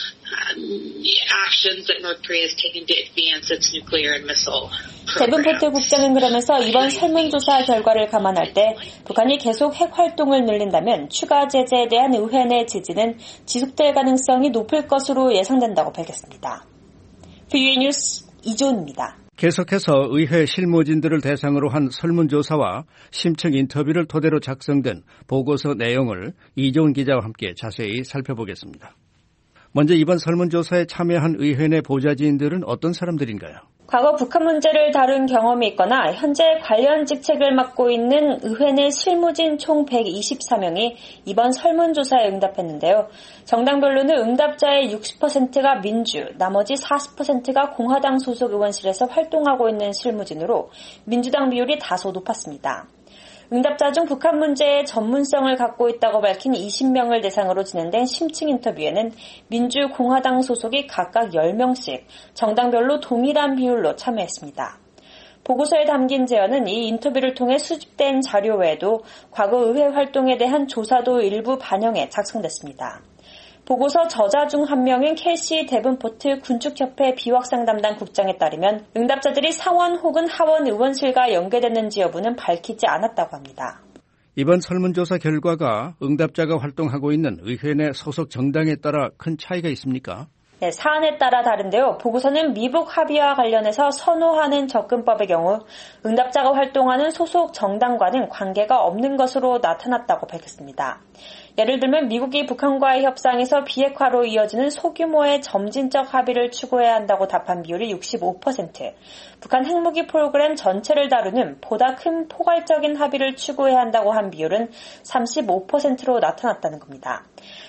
actions that North Korea has taken to advance its nuclear and missile program. 데븐포트 국장은 그러면서 이번 설문조사 결과를 감안할 때 북한이 계속 핵 활동을 늘린다면 추가 제재에 대한 의회 내 지지는 지속될 가능성이 높을 것으로 예상된다고 밝혔습니다. VOA 뉴스 이조은입니다. 계속해서 의회 실무진들을 대상으로 한 설문조사와 심층 인터뷰를 토대로 작성된 보고서 내용을 이종훈 기자와 함께 자세히 살펴보겠습니다. 먼저 이번 설문조사에 참여한 의회 내 보좌진들은 어떤 사람들인가요? 과거 북한 문제를 다룬 경험이 있거나 현재 관련 직책을 맡고 있는 의회 내 실무진 총 124명이 이번 설문조사에 응답했는데요. 정당별로는 응답자의 60%가 민주, 나머지 40%가 공화당 소속 의원실에서 활동하고 있는 실무진으로 민주당 비율이 다소 높았습니다. 응답자 중 북한 문제에 전문성을 갖고 있다고 밝힌 20명을 대상으로 진행된 심층 인터뷰에는 민주, 공화당 소속이 각각 10명씩 정당별로 동일한 비율로 참여했습니다. 보고서에 담긴 제언은 이 인터뷰를 통해 수집된 자료 외에도 과거 의회 활동에 대한 조사도 일부 반영해 작성됐습니다. 보고서 저자 중 한 명인 켈시 데븐포트 군축협회 비확산 담당 국장에 따르면 응답자들이 상원 혹은 하원 의원실과 연계됐는지 여부는 밝히지 않았다고 합니다. 이번 설문조사 결과가 응답자가 활동하고 있는 의회 내 소속 정당에 따라 큰 차이가 있습니까? 네, 사안에 따라 다른데요. 보고서는 미북 합의와 관련해서 선호하는 접근법의 경우 응답자가 활동하는 소속 정당과는 관계가 없는 것으로 나타났다고 밝혔습니다. 예를 들면 미국이 북한과의 협상에서 비핵화로 이어지는 소규모의 점진적 합의를 추구해야 한다고 답한 비율이 65%, 북한 핵무기 프로그램 전체를 다루는 보다 큰 포괄적인 합의를 추구해야 한다고 한 비율은 35%로 나타났다는 겁니다.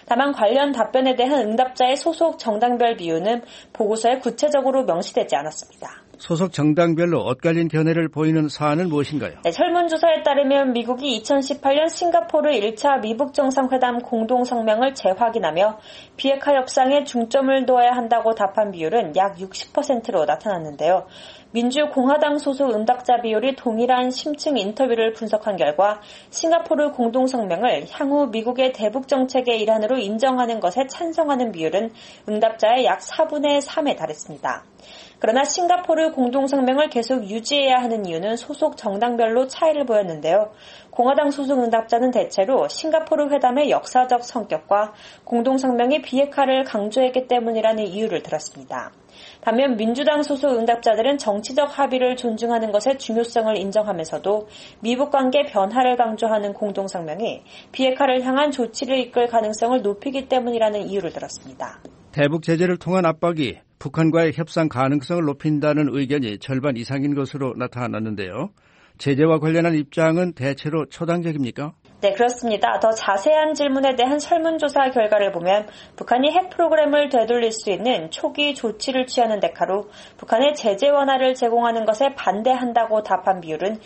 다만 관련 답변에 대한 응답자의 소속 정당별 비율은 보고서에 구체적으로 명시되지 않았습니다. 소속 정당별로 엇갈린 견해를 보이는 사안은 무엇인가요? 네, 설문조사에 따르면 미국이 2018년 싱가포르 1차 미북 정상회담 공동성명을 재확인하며 비핵화 협상에 중점을 둬야 한다고 답한 비율은 약 60%로 나타났는데요. 민주공화당 소속 응답자 비율이 동일한 심층 인터뷰를 분석한 결과 싱가포르 공동성명을 향후 미국의 대북 정책의 일환으로 인정하는 것에 찬성하는 비율은 응답자의 약 4분의 3에 달했습니다. 그러나 싱가포르 공동성명을 계속 유지해야 하는 이유는 소속 정당별로 차이를 보였는데요. 공화당 소속 응답자는 대체로 싱가포르 회담의 역사적 성격과 공동성명의 비핵화를 강조했기 때문이라는 이유를 들었습니다. 반면 민주당 소속 응답자들은 정치적 합의를 존중하는 것의 중요성을 인정하면서도 미북 관계 변화를 강조하는 공동성명이 비핵화를 향한 조치를 이끌 가능성을 높이기 때문이라는 이유를 들었습니다. 대북 제재를 통한 압박이 북한과의 협상 가능성을 높인다는 의견이 절반 이상인 것으로 나타났는데요. 제재와 관련한 입장은 대체로 초당적입니까? 네, 그렇습니다. 더 자세한 질문에 대한 설문조사 결과를 보면 북한이 핵 프로그램을 되돌릴 수 있는 초기 조치를 취하는 대가로 북한의 제재 완화를 제공하는 것에 반대한다고 답한 비율은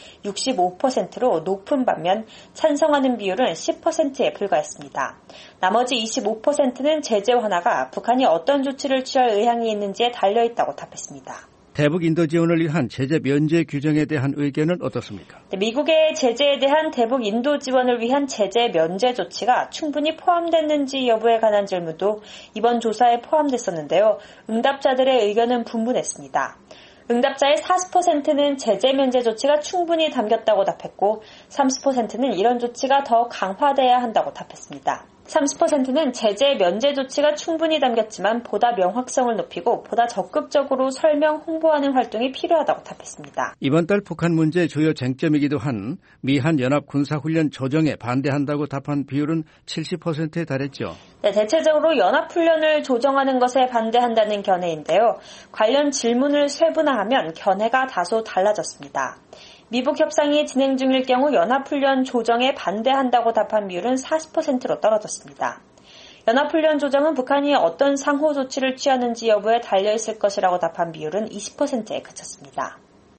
65%로 높은 반면 찬성하는 비율은 10%에 불과했습니다. 나머지 25%는 제재 완화가 북한이 어떤 조치를 취할 의향이 있는지에 달려있다고 답했습니다. 대북 인도 지원을 위한 제재 면제 규정에 대한 의견은 어떻습니까? 미국의 제재에 대한 대북 인도 지원을 위한 제재 면제 조치가 충분히 포함됐는지 여부에 관한 질문도 이번 조사에 포함됐었는데요. 응답자들의 의견은 분분했습니다. 응답자의 40%는 제재 면제 조치가 충분히 담겼다고 답했고 30%는 이런 조치가 더 강화돼야 한다고 답했습니다. 30%는 제재 면제 조치가 충분히 담겼지만 보다 명확성을 높이고 보다 적극적으로 설명, 홍보하는 활동이 필요하다고 답했습니다. 이번 달 북한 문제의 주요 쟁점이기도 한 미한 연합 군사훈련 조정에 반대한다고 답한 비율은 70%에 달했죠. 네, 대체적으로 연합훈련을 조정하는 것에 반대한다는 견해인데요. 관련 질문을 세분화하면 견해가 다소 달라졌습니다. 미북 협상이 진행 중일 경우 연합훈련 조정에 반대한다고 답한 비율은 40%로 떨어졌습니다. 연합훈련 조정은 북한이 어떤 상호 조치를 취하는지 여부에 달려있을 것이라고 답한 비율은 20%에 그쳤습니다.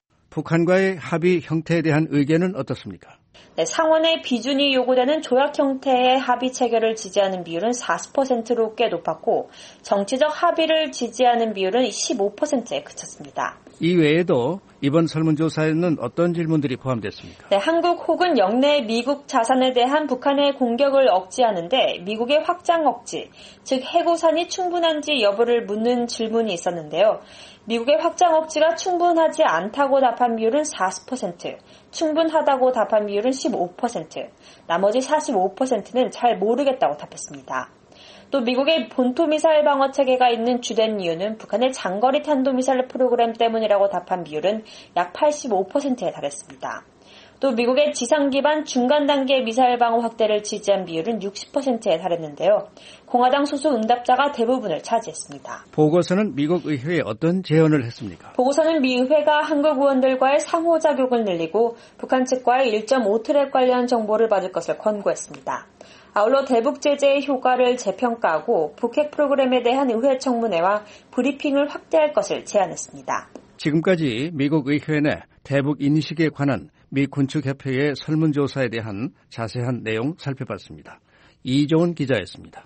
북한과의 합의 형태에 대한 의견은 어떻습니까? 네, 상원의 비준이 요구되는 조약 형태의 합의 체결을 지지하는 비율은 40%로 꽤 높았고 정치적 합의를 지지하는 비율은 15%에 그쳤습니다. 이 외에도 이번 설문조사에는 어떤 질문들이 포함됐습니까? 네, 한국 혹은 영내 미국 자산에 대한 북한의 공격을 억제하는데 미국의 확장 억지, 즉 해고산이 충분한지 여부를 묻는 질문이 있었는데요. 미국의 확장 억지가 충분하지 않다고 답한 비율은 40%, 충분하다고 답한 비율은 15%, 나머지 45%는 잘 모르겠다고 답했습니다. 또 미국의 본토미사일 방어 체계가 있는 주된 이유는 북한의 장거리 탄도미사일 프로그램 때문이라고 답한 비율은 약 85%에 달했습니다. 또 미국의 지상 기반 중간 단계 미사일 방어 확대를 지지한 비율은 60%에 달했는데요. 공화당 소속 응답자가 대부분을 차지했습니다. 보고서는 미국 의회에 어떤 제언을 했습니까? 보고서는 미 의회가 한국 의원들과의 상호작용을 늘리고 북한 측과의 1.5트랙 관련 정보를 받을 것을 권고했습니다. 아울러 대북 제재의 효과를 재평가하고 북핵 프로그램에 대한 의회 청문회와 브리핑을 확대할 것을 제안했습니다. 지금까지 미국 의회 내 대북 인식에 관한 미 군축협회의 설문조사에 대한 자세한 내용 살펴봤습니다. 이종훈 기자였습니다.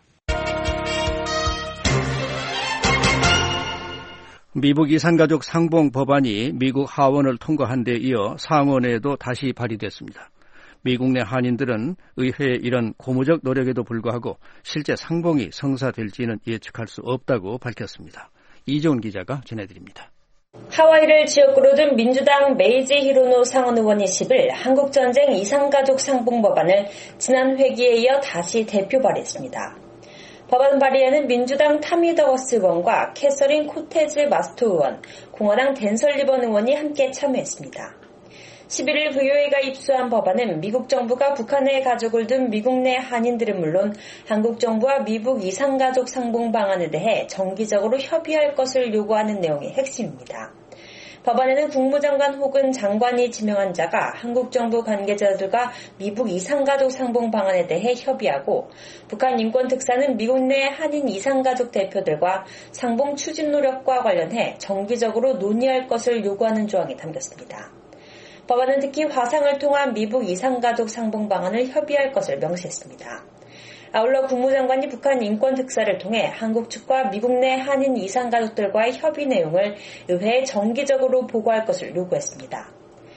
미국 이산가족 상봉 법안이 미국 하원을 통과한 데 이어 상원에도 다시 발의됐습니다. 미국 내 한인들은 의회의 이런 고무적 노력에도 불구하고 실제 상봉이 성사될지는 예측할 수 없다고 밝혔습니다. 이종훈 기자가 전해드립니다. 하와이를 지역구로 둔 민주당 메이지 히로노 상원 의원이 10일 한국전쟁 이산가족 상봉 법안을 지난 회기에 이어 다시 대표 발의했습니다. 법안 발의에는 민주당 타미 더거스 의원과 캐서린 코테즈 마스토 의원, 공화당 댄 설리번 의원이 함께 참여했습니다. 11일 VOA가 입수한 법안은 미국 정부가 북한에 가족을 둔 미국 내 한인들은 물론 한국 정부와 미국 이산가족 상봉 방안에 대해 정기적으로 협의할 것을 요구하는 내용이 핵심입니다. 법안에는 국무장관 혹은 장관이 지명한 자가 한국 정부 관계자들과 미국 이산가족 상봉 방안에 대해 협의하고 북한 인권특사는 미국 내 한인 이산가족 대표들과 상봉 추진 노력과 관련해 정기적으로 논의할 것을 요구하는 조항이 담겼습니다. 법안은 특히 화상을 통한 미국 이산가족 상봉 방안을 협의할 것을 명시했습니다. 아울러 국무장관이 북한 인권특사를 통해 한국 측과 미국 내 한인 이산가족들과의 협의 내용을 의회에 정기적으로 보고할 것을 요구했습니다.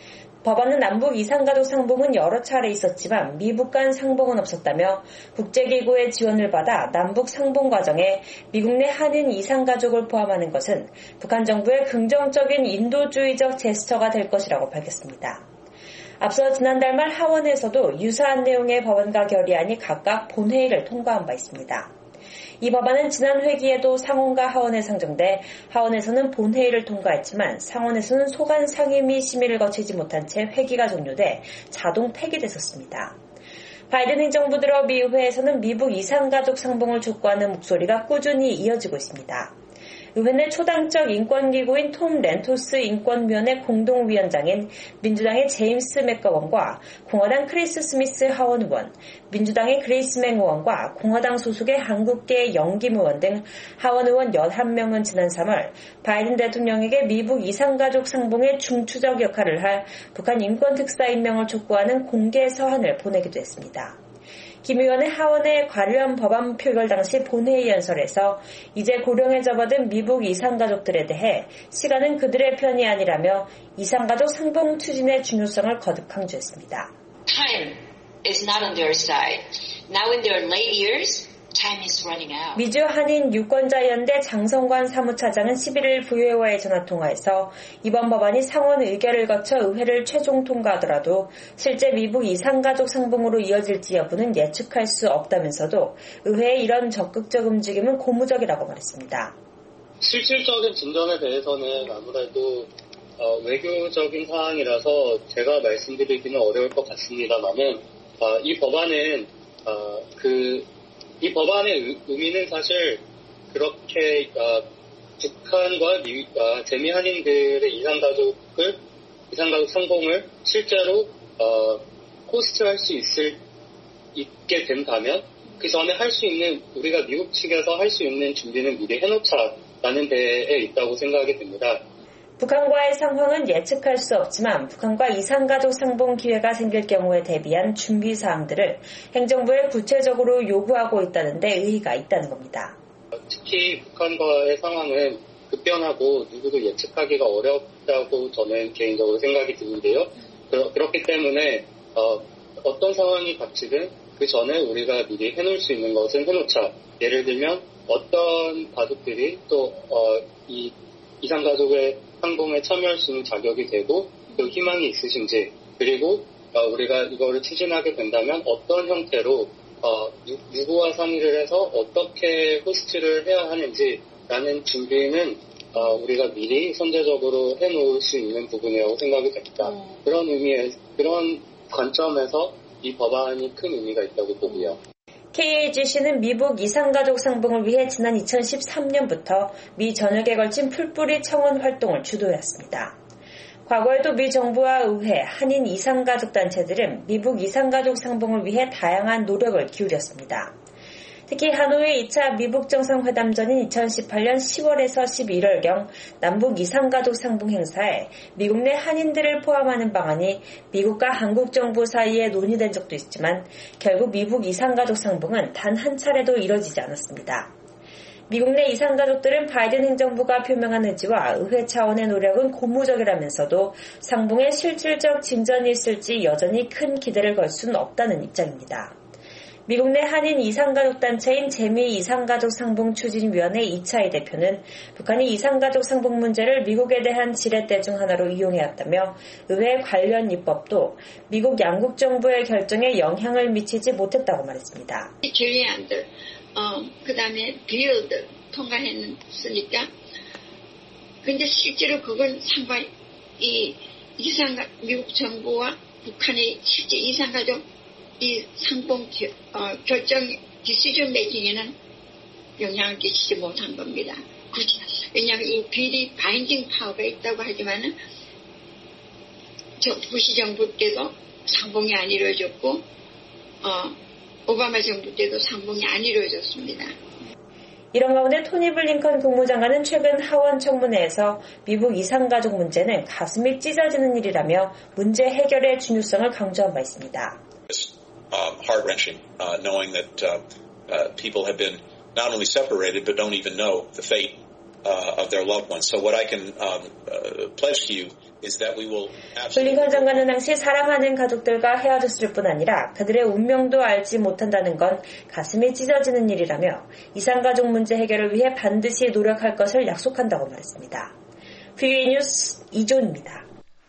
법안은 남북 이산가족 상봉은 여러 차례 있었지만 미북 간 상봉은 없었다며 국제기구의 지원을 받아 남북 상봉 과정에 미국 내 한인 이산가족을 포함하는 것은 북한 정부의 긍정적인 인도주의적 제스처가 될 것이라고 밝혔습니다. 앞서 지난달 말 하원에서도 유사한 내용의 법안과 결의안이 각각 본회의를 통과한 바 있습니다. 이 법안은 지난 회기에도 상원과 하원에 상정돼 하원에서는 본회의를 통과했지만 상원에서는 소관 상임 및 심의를 거치지 못한 채 회기가 종료돼 자동 폐기됐었습니다. 바이든 행정부 들어 미 의회에서는 미북 이산가족 상봉을 촉구하는 목소리가 꾸준히 이어지고 있습니다. 의회 내 초당적 인권기구인 톰 렌토스 인권위원회 공동위원장인 민주당의 제임스 맥거원과 공화당 크리스 스미스 하원 의원, 민주당의 그레이스 맹 의원과 공화당 소속의 한국계 영김 의원 등 하원 의원 11명은 지난 3월 바이든 대통령에게 미북 이산가족 상봉의 중추적 역할을 할 북한 인권특사 임명을 촉구하는 공개 서한을 보내기도 했습니다. 김 의원은 하원의 관련 법안 표결 당시 본회의 연설에서 이제 고령에 접어든 미북 이산가족들에 대해 시간은 그들의 편이 아니라며 이산가족 상봉 추진의 중요성을 거듭 강조했습니다. Time is not on their side. Now in their late years, time is running out. 미주 한인 유권자연대 장성관 사무차장은 11일 VOA와의 전화통화에서 이번 법안이 상원 의결을 거쳐 의회를 최종 통과하더라도 실제 미북 이산가족 상봉으로 이어질지 여부는 예측할 수 없다면서도 의회의 이런 적극적 움직임은 고무적이라고 말했습니다. 실질적인 진전에 대해서는 아무래도 외교적인 사항이라서 제가 말씀드리기는 어려울 것 같습니다만은 이 법안은 이 법안의 의미는 사실 그렇게 북한과 미국과 재미 한인들의 이산가족 상봉을 실제로 호스트할 수 있게 된다면 그 전에 할 수 있는 우리가 미국 측에서 할 수 있는 준비는 미리 해놓자라는 데에 있다고 생각이 됩니다. 북한과의 상황은 예측할 수 없지만 북한과 이산가족 상봉 기회가 생길 경우에 대비한 준비 사항들을 행정부에 구체적으로 요구하고 있다는 데 의의가 있다는 겁니다. 특히 북한과의 상황은 급변하고 누구도 예측하기가 어렵다고 저는 개인적으로 생각이 드는데요. 그렇기 때문에 어떤 상황이 닥치든 그 전에 우리가 미리 해놓을 수 있는 것은 해놓자. 예를 들면 어떤 가족들이 또 이 이산가족의 상봉에 참여할 수 있는 자격이 되고 또 희망이 있으신지 그리고 우리가 이거를 추진하게 된다면 어떤 형태로 누구와 상의를 해서 어떻게 호스트를 해야 하는지라는 준비는 우리가 미리 선제적으로 해놓을 수 있는 부분이라고 생각이 됩니다. 그런 관점에서 이 법안이 큰 의미가 있다고 보고요. KAGC는 미북 이산가족 상봉을 위해 지난 2013년부터 미 전역에 걸친 풀뿌리 청원 활동을 주도했습니다. 과거에도 미 정부와 의회, 한인 이산가족 단체들은 미북 이산가족 상봉을 위해 다양한 노력을 기울였습니다. 특히 하노이 2차 미북 정상회담 전인 2018년 10월에서 11월경 남북 이산가족 상봉 행사에 미국 내 한인들을 포함하는 방안이 미국과 한국 정부 사이에 논의된 적도 있지만 결국 미북 이산가족 상봉은 단 한 차례도 이뤄지지 않았습니다. 미국 내 이산가족들은 바이든 행정부가 표명한 의지와 의회 차원의 노력은 고무적이라면서도 상봉에 실질적 진전이 있을지 여전히 큰 기대를 걸 수는 없다는 입장입니다. 미국 내 한인 이산가족 단체인 재미 이산가족 상봉 추진위원회 이차희 대표는 북한이 이산가족 상봉 문제를 미국에 대한 지렛대 중 하나로 이용해왔다며 의회 관련 입법도 미국 양국 정부의 결정에 영향을 미치지 못했다고 말했습니다. 결의안들, 그 다음에 비율들 통과했으니까 근데 실제로 그건 상관 미국 정부와 북한의 실제 이산가족 이 상봉 결정 디시전 메이킹에는 영향을 끼치지 못한 겁니다. 그렇지 않습니다. 왜냐하면 이 비리 바인딩 파워가 있다고 하지만은 부시 정부 때도 상봉이 안 이루어졌고 오바마 정부 때도 상봉이 안 이루어졌습니다. 이런 가운데 토니 블링컨 국무장관은 최근 하원 청문회에서 미국 이산가족 문제는 가슴이 찢어지는 일이라며 문제 해결의 중요성을 강조한 바 있습니다. Heart-wrenching, knowing that people have been not only separated but don't even know the fate of their loved ones. So what I can pledge to you is that we will. 블링컨 장관은 당시 사랑하는 가족들과 헤어졌을 뿐 아니라 그들의 운명도 알지 못한다는 건 가슴이 찢어지는 일이라며 이산가족 문제 해결을 위해 반드시 노력할 것을 약속한다고 말했습니다. VOA 뉴스 이조은입니다.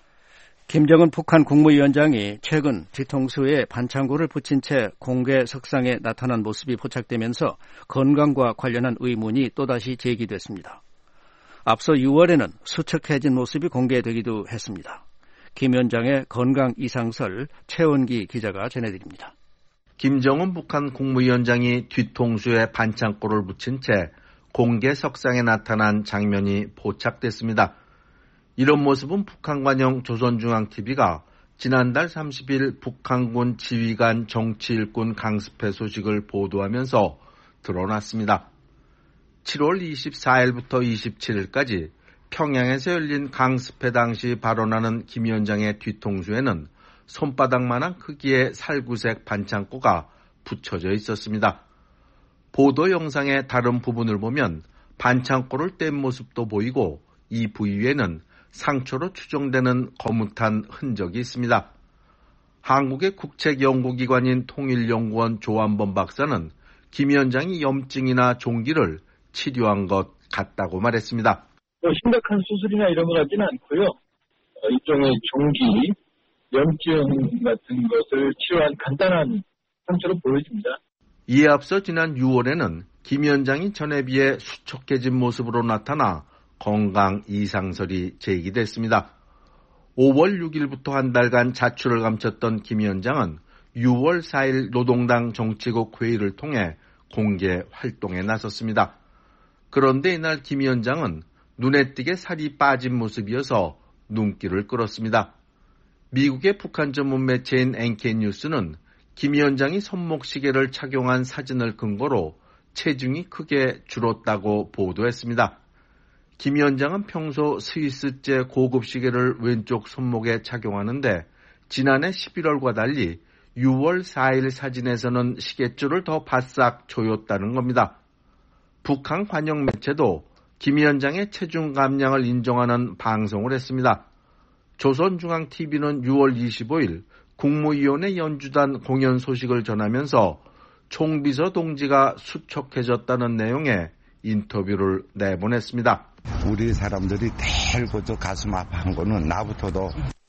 김정은 북한 국무위원장이 최근 뒤통수에 반창고를 붙인 채 공개 석상에 나타난 모습이 포착되면서 건강과 관련한 의문이 또다시 제기됐습니다. 앞서 6월에는 수척해진 모습이 공개되기도 했습니다. 김 위원장의 건강 이상설 최원기 기자가 전해드립니다. 김정은 북한 국무위원장이 뒤통수에 반창고를 붙인 채 공개 석상에 나타난 장면이 포착됐습니다. 이런 모습은 북한관영 조선중앙TV가 지난달 30일 북한군 지휘관 정치일꾼 강습회 소식을 보도하면서 드러났습니다. 7월 24일부터 27일까지 평양에서 열린 강습회 당시 발언하는 김 위원장의 뒤통수에는 손바닥만한 크기의 살구색 반창고가 붙여져 있었습니다. 보도 영상의 다른 부분을 보면 반창고를 뗀 모습도 보이고 이 부위에는 상처로 추정되는 거뭇한 흔적이 있습니다. 한국의 국책연구기관인 통일연구원 조한범 박사는 김 위원장이 염증이나 종기를 치료한 것 같다고 말했습니다. 심각한 수술이나 이런 것 같지는 않고요. 일종의 종기, 염증 같은 것을 치료한 간단한 상처로 보여집니다. 이에 앞서 지난 6월에는 김 위원장이 전에 비해 수척해진 모습으로 나타나 건강 이상설이 제기됐습니다. 5월 6일부터 한 달간 자출을 감췄던 김 위원장은 6월 4일 노동당 정치국 회의를 통해 공개 활동에 나섰습니다. 그런데 이날 김 위원장은 눈에 띄게 살이 빠진 모습이어서 눈길을 끌었습니다. 미국의 북한 전문 매체인 NK뉴스는 김 위원장이 손목시계를 착용한 사진을 근거로 체중이 크게 줄었다고 보도했습니다. 김 위원장은 평소 스위스제 고급 시계를 왼쪽 손목에 착용하는데 지난해 11월과 달리 6월 4일 사진에서는 시계줄을 더 바싹 조였다는 겁니다. 북한 관영 매체도 김 위원장의 체중 감량을 인정하는 방송을 했습니다. 조선중앙TV는 6월 25일 국무위원회 연주단 공연 소식을 전하면서 총비서 동지가 수척해졌다는 내용의 인터뷰를 내보냈습니다. 우리 사람들이 제일 먼저 가슴 아파한 거는 나부터도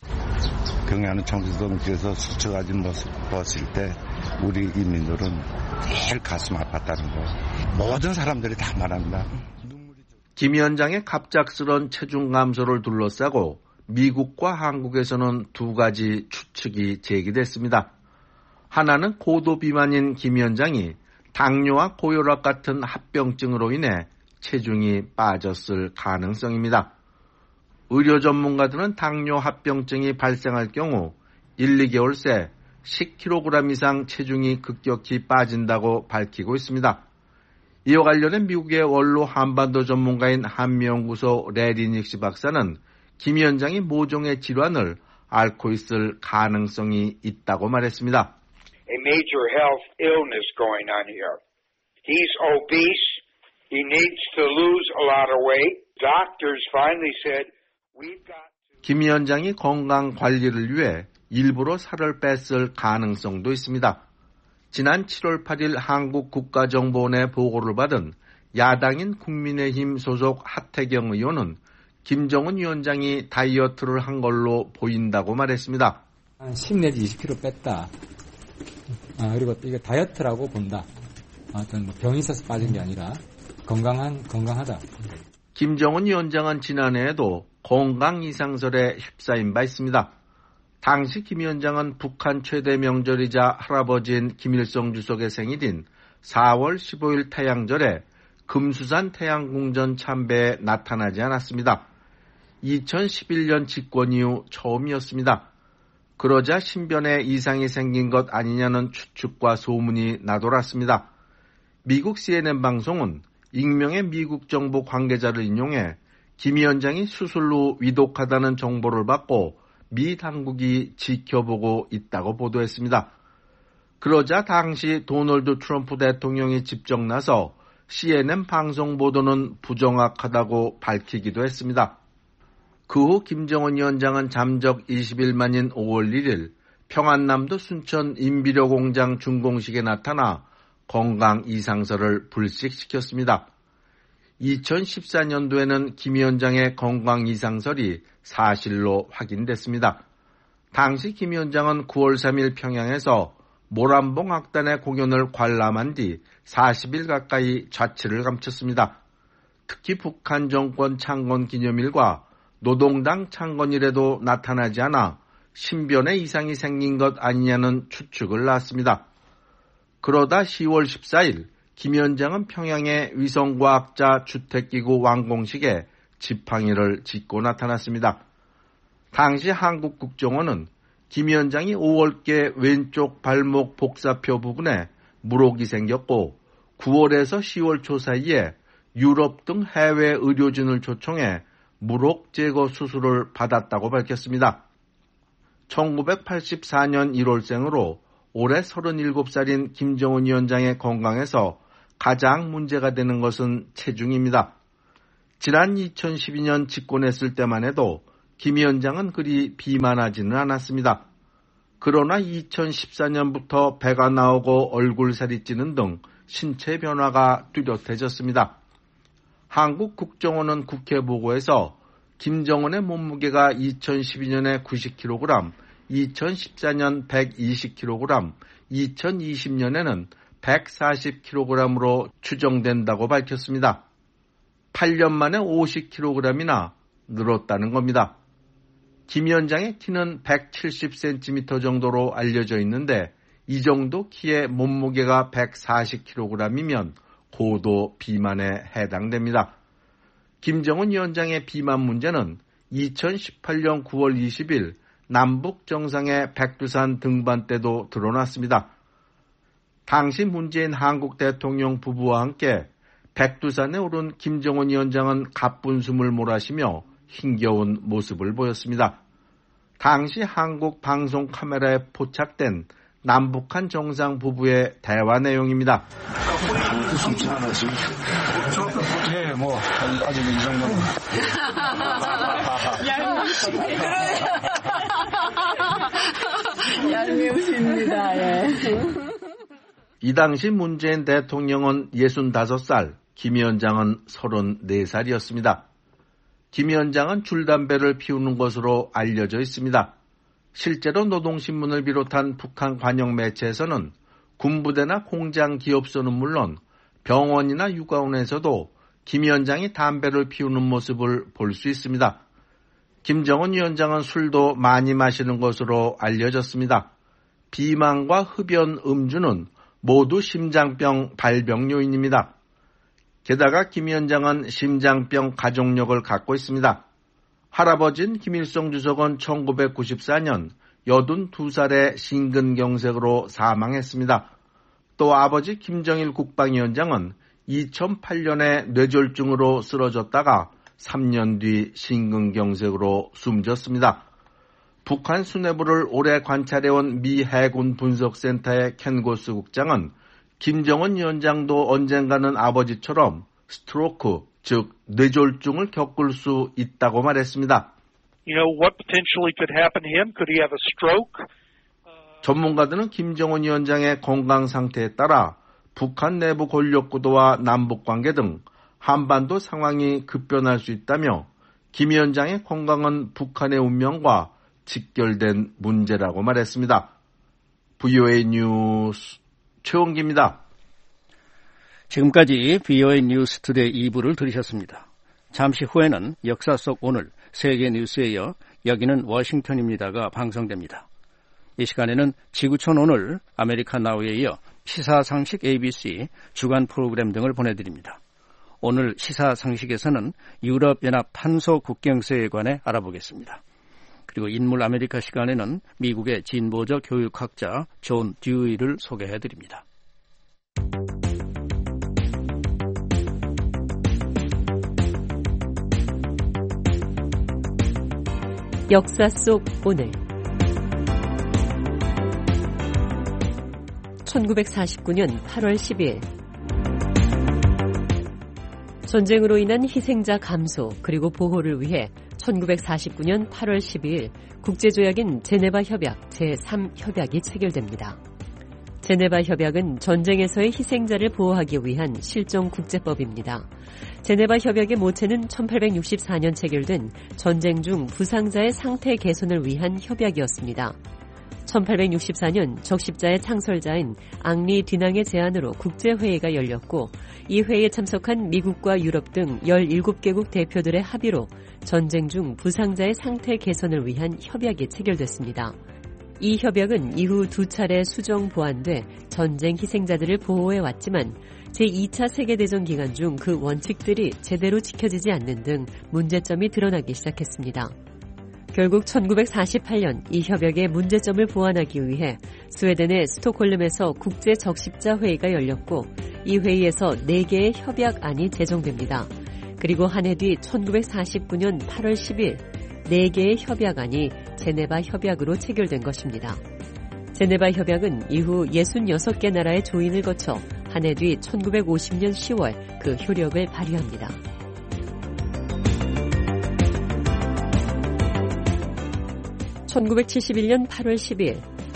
경애하는 총비서 동지에서 수척해진 모습 봤을 때 우리 인민들은 제일 가슴 아팠다는 거 모든 사람들이 다 말합니다. 김 위원장의 갑작스런 체중 감소를 둘러싸고 미국과 한국에서는 두 가지 추측이 제기됐습니다. 하나는 고도 비만인 김 위원장이 당뇨와 고혈압 같은 합병증으로 인해 체중이 빠졌을 가능성입니다. 의료 전문가들은 당뇨 합병증이 발생할 경우 1, 2개월 새 10kg 이상 체중이 급격히 빠진다고 밝히고 있습니다. 이와 관련해 미국의 원로 한반도 전문가인 한미연구소 레리닉시 박사는 김 위원장이 모종의 질환을 앓고 있을 가능성이 있다고 말했습니다. A major health illness going on here. He's obese. He needs to lose a lot of weight. Doctors finally said, we've got to... 김 위원장이 건강 관리를 위해 일부러 살을 뺐을 가능성도 있습니다. 지난 7월 8일 한국국가정보원의 보고를 받은 야당인 국민의힘 소속 하태경 의원은 김정은 위원장이 다이어트를 한 걸로 보인다고 말했습니다. 10 내지 20kg 뺐다. 그리고 이게 다이어트라고 본다. 어떤 병이 있어서 빠진 게 아니라 건강하다. 김정은 위원장은 지난해에도 건강 이상설에 휩싸인 바 있습니다. 당시 김 위원장은 북한 최대 명절이자 할아버지인 김일성 주석의 생일인 4월 15일 태양절에 금수산 태양궁전 참배에 나타나지 않았습니다. 2011년 집권 이후 처음이었습니다. 그러자 신변에 이상이 생긴 것 아니냐는 추측과 소문이 나돌았습니다. 미국 CNN 방송은 익명의 미국 정부 관계자를 인용해 김 위원장이 수술 후 위독하다는 정보를 받고 미 당국이 지켜보고 있다고 보도했습니다. 그러자 당시 도널드 트럼프 대통령이 직접 나서 CNN 방송 보도는 부정확하다고 밝히기도 했습니다. 그 후 김정은 위원장은 잠적 20일 만인 5월 1일 평안남도 순천 인비료 공장 준공식에 나타나 건강 이상설을 불식시켰습니다. 2014년도에는 김 위원장의 건강 이상설이 사실로 확인됐습니다. 당시 김 위원장은 9월 3일 평양에서 모란봉 악단의 공연을 관람한 뒤 40일 가까이 자취를 감췄습니다. 특히 북한 정권 창건 기념일과 노동당 창건일에도 나타나지 않아 신변에 이상이 생긴 것 아니냐는 추측을 낳았습니다. 그러다 10월 14일 김 위원장은 평양의 위성과학자 주택기구 완공식에 지팡이를 짚고 나타났습니다. 당시 한국 국정원은 김 위원장이 5월께 왼쪽 발목 복사표 부분에 물혹이 생겼고 9월에서 10월 초 사이에 유럽 등 해외 의료진을 초청해 물혹 제거 수술을 받았다고 밝혔습니다. 1984년 1월생으로 올해 37살인 김정은 위원장의 건강에서 가장 문제가 되는 것은 체중입니다. 지난 2012년 집권했을 때만 해도 김 위원장은 그리 비만하지는 않았습니다. 그러나 2014년부터 배가 나오고 얼굴살이 찌는 등 신체 변화가 뚜렷해졌습니다. 한국 국정원은 국회 보고에서 김정은의 몸무게가 2012년에 90kg, 2014년 120kg, 2020년에는 140kg으로 추정된다고 밝혔습니다. 8년 만에 50kg이나 늘었다는 겁니다. 김 위원장의 키는 170cm 정도로 알려져 있는데 이 정도 키의 몸무게가 140kg이면 고도 비만에 해당됩니다. 김정은 위원장의 비만 문제는 2018년 9월 20일 남북 정상의 백두산 등반 때도 드러났습니다. 당시 문재인 한국 대통령 부부와 함께 백두산에 오른 김정은 위원장은 가쁜 숨을 몰아쉬며 힘겨운 모습을 보였습니다. 당시 한국 방송 카메라에 포착된 남북한 정상 부부의 대화 내용입니다. 네, 뭐 아직 이 정도는. 얄미우십니다. 예. 이 당시 문재인 대통령은 65살, 김 위원장은 34살이었습니다. 김 위원장은 줄담배를 피우는 것으로 알려져 있습니다. 실제로 노동신문을 비롯한 북한 관영 매체에서는 군부대나 공장 기업소는 물론 병원이나 육아원에서도 김 위원장이 담배를 피우는 모습을 볼 수 있습니다. 김정은 위원장은 술도 많이 마시는 것으로 알려졌습니다. 비만과 흡연, 음주는 모두 심장병 발병 요인입니다. 게다가 김 위원장은 심장병 가족력을 갖고 있습니다. 할아버지인 김일성 주석은 1994년 82살의 심근경색으로 사망했습니다. 또 아버지 김정일 국방위원장은 2008년에 뇌졸중으로 쓰러졌다가 3년 뒤 심근경색으로 숨졌습니다. 북한 수뇌부를 오래 관찰해온 미 해군 분석센터의 켄 고스 국장은 김정은 위원장도 언젠가는 아버지처럼 스트로크, 즉 뇌졸중을 겪을 수 있다고 말했습니다. You know, what potentially could happen to him? Could he have a stroke? 전문가들은 김정은 위원장의 건강 상태에 따라 북한 내부 권력 구도와 남북 관계 등 한반도 상황이 급변할 수 있다며 김 위원장의 건강은 북한의 운명과 직결된 문제라고 말했습니다. VOA 뉴스 최원기입니다. 지금까지 VOA 뉴스 투데이 2부를 들으셨습니다. 잠시 후에는 역사 속 오늘 세계 뉴스에 이어 여기는 워싱턴입니다가 방송됩니다. 이 시간에는 지구촌 오늘 아메리카 나우에 이어 시사상식 ABC 주간 프로그램 등을 보내드립니다. 오늘 시사상식에서는 유럽연합 탄소국경세에 관해 알아보겠습니다. 그리고 인물 아메리카 시간에는 미국의 진보적 교육학자 존 듀이를 소개해드립니다. 역사 속 오늘 1949년 8월 12일 전쟁으로 인한 희생자 감소 그리고 보호를 위해 1949년 8월 12일 국제조약인 제네바 협약 제3협약이 체결됩니다. 제네바 협약은 전쟁에서의 희생자를 보호하기 위한 실종 국제법입니다. 제네바 협약의 모체는 1864년 체결된 전쟁 중 부상자의 상태 개선을 위한 협약이었습니다. 1864년 적십자의 창설자인 앙리 듀낭의 제안으로 국제회의가 열렸고 이 회의에 참석한 미국과 유럽 등 17개국 대표들의 합의로 전쟁 중 부상자의 상태 개선을 위한 협약이 체결됐습니다. 이 협약은 이후 2차례 수정 보완돼 전쟁 희생자들을 보호해왔지만 제2차 세계대전 기간 중 그 원칙들이 제대로 지켜지지 않는 등 문제점이 드러나기 시작했습니다. 결국 1948년 이 협약의 문제점을 보완하기 위해 스웨덴의 스톡홀름에서 국제적십자회의가 열렸고 이 회의에서 4개의 협약안이 제정됩니다. 그리고 한 해 뒤 1949년 8월 10일 4개의 협약안이 제네바 협약으로 체결된 것입니다. 제네바 협약은 이후 66개 나라의 조인을 거쳐 한 해 뒤 1950년 10월 그 효력을 발휘합니다. (1971년 8월 10일)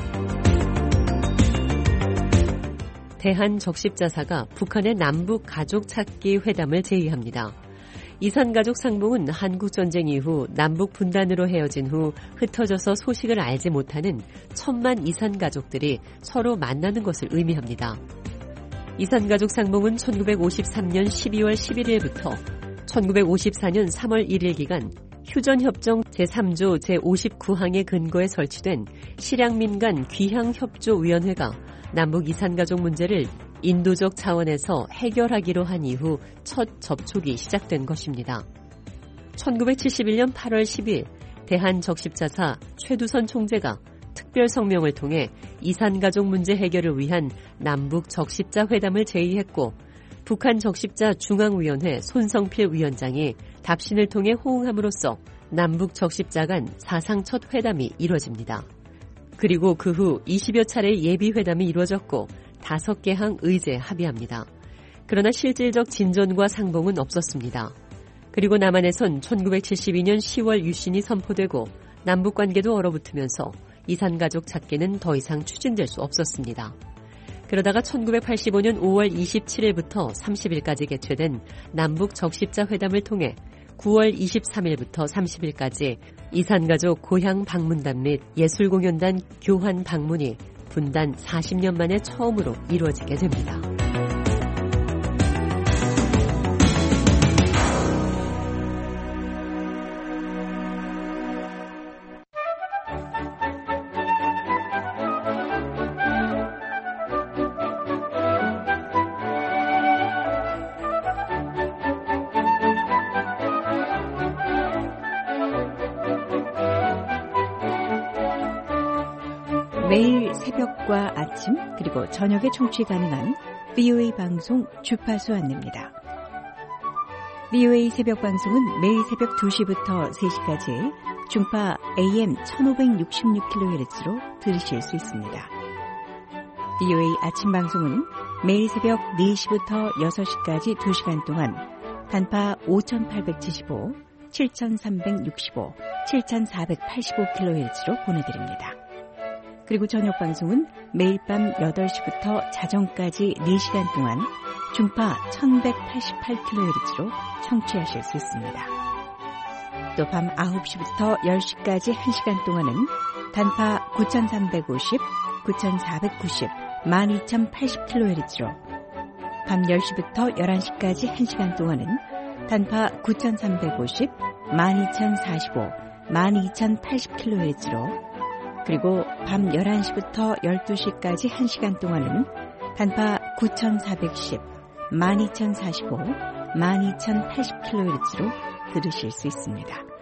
대한적십자사가 북한의 남북 가족 찾기 회담을 제의합니다. 이산가족 상봉은 한국전쟁 이후 남북 분단으로 헤어진 후 흩어져서 소식을 알지 못하는 1000만 이산가족들이 서로 만나는 것을 의미합니다. 이산가족 상봉은 1953년 12월 11일부터 1954년 3월 1일 기간 휴전협정 제3조 제59항의 근거에 설치된 실향민간 귀향협조위원회가 남북 이산가족 문제를 인도적 차원에서 해결하기로 한 이후 첫 접촉이 시작된 것입니다. 1971년 8월 10일 대한적십자사 최두선 총재가 특별 성명을 통해 이산가족 문제 해결을 위한 남북 적십자 회담을 제의했고 북한 적십자 중앙위원회 손성필 위원장이 답신을 통해 호응함으로써 남북 적십자 간 사상 첫 회담이 이루어집니다. 그리고 그 후 20여 차례 예비 회담이 이루어졌고 5개 항 의제에 합의합니다. 그러나 실질적 진전과 상봉은 없었습니다. 그리고 남한에선 1972년 10월 유신이 선포되고 남북관계도 얼어붙으면서 이산가족 찾기는 더 이상 추진될 수 없었습니다. 그러다가 1985년 5월 27일부터 30일까지 개최된 남북 적십자 회담을 통해 9월 23일부터 30일까지 이산가족 고향 방문단 및 예술공연단 교환 방문이 분단 40년 만에 처음으로 이루어지게 됩니다. 매일 새벽과 아침 그리고 저녁에 청취 가능한 VOA 방송 주파수 안내입니다. VOA 새벽 방송은 매일 새벽 2시부터 3시까지 중파 AM 1566kHz로 들으실 수 있습니다. VOA 아침 방송은 매일 새벽 4시부터 6시까지 2시간 동안 단파 5875, 7365, 7485kHz로 보내드립니다. 그리고 저녁 방송은 매일 밤 8시부터 자정까지 4시간 동안 중파 1188kHz로 청취하실 수 있습니다. 또 밤 9시부터 10시까지 1시간 동안은 단파 9350, 9490, 12080kHz로 밤 10시부터 11시까지 1시간 동안은 단파 9350, 12045, 12080kHz로 그리고 밤 11시부터 12시까지 1시간 동안은 단파 9410, 12045, 12,080kHz로 들으실 수 있습니다.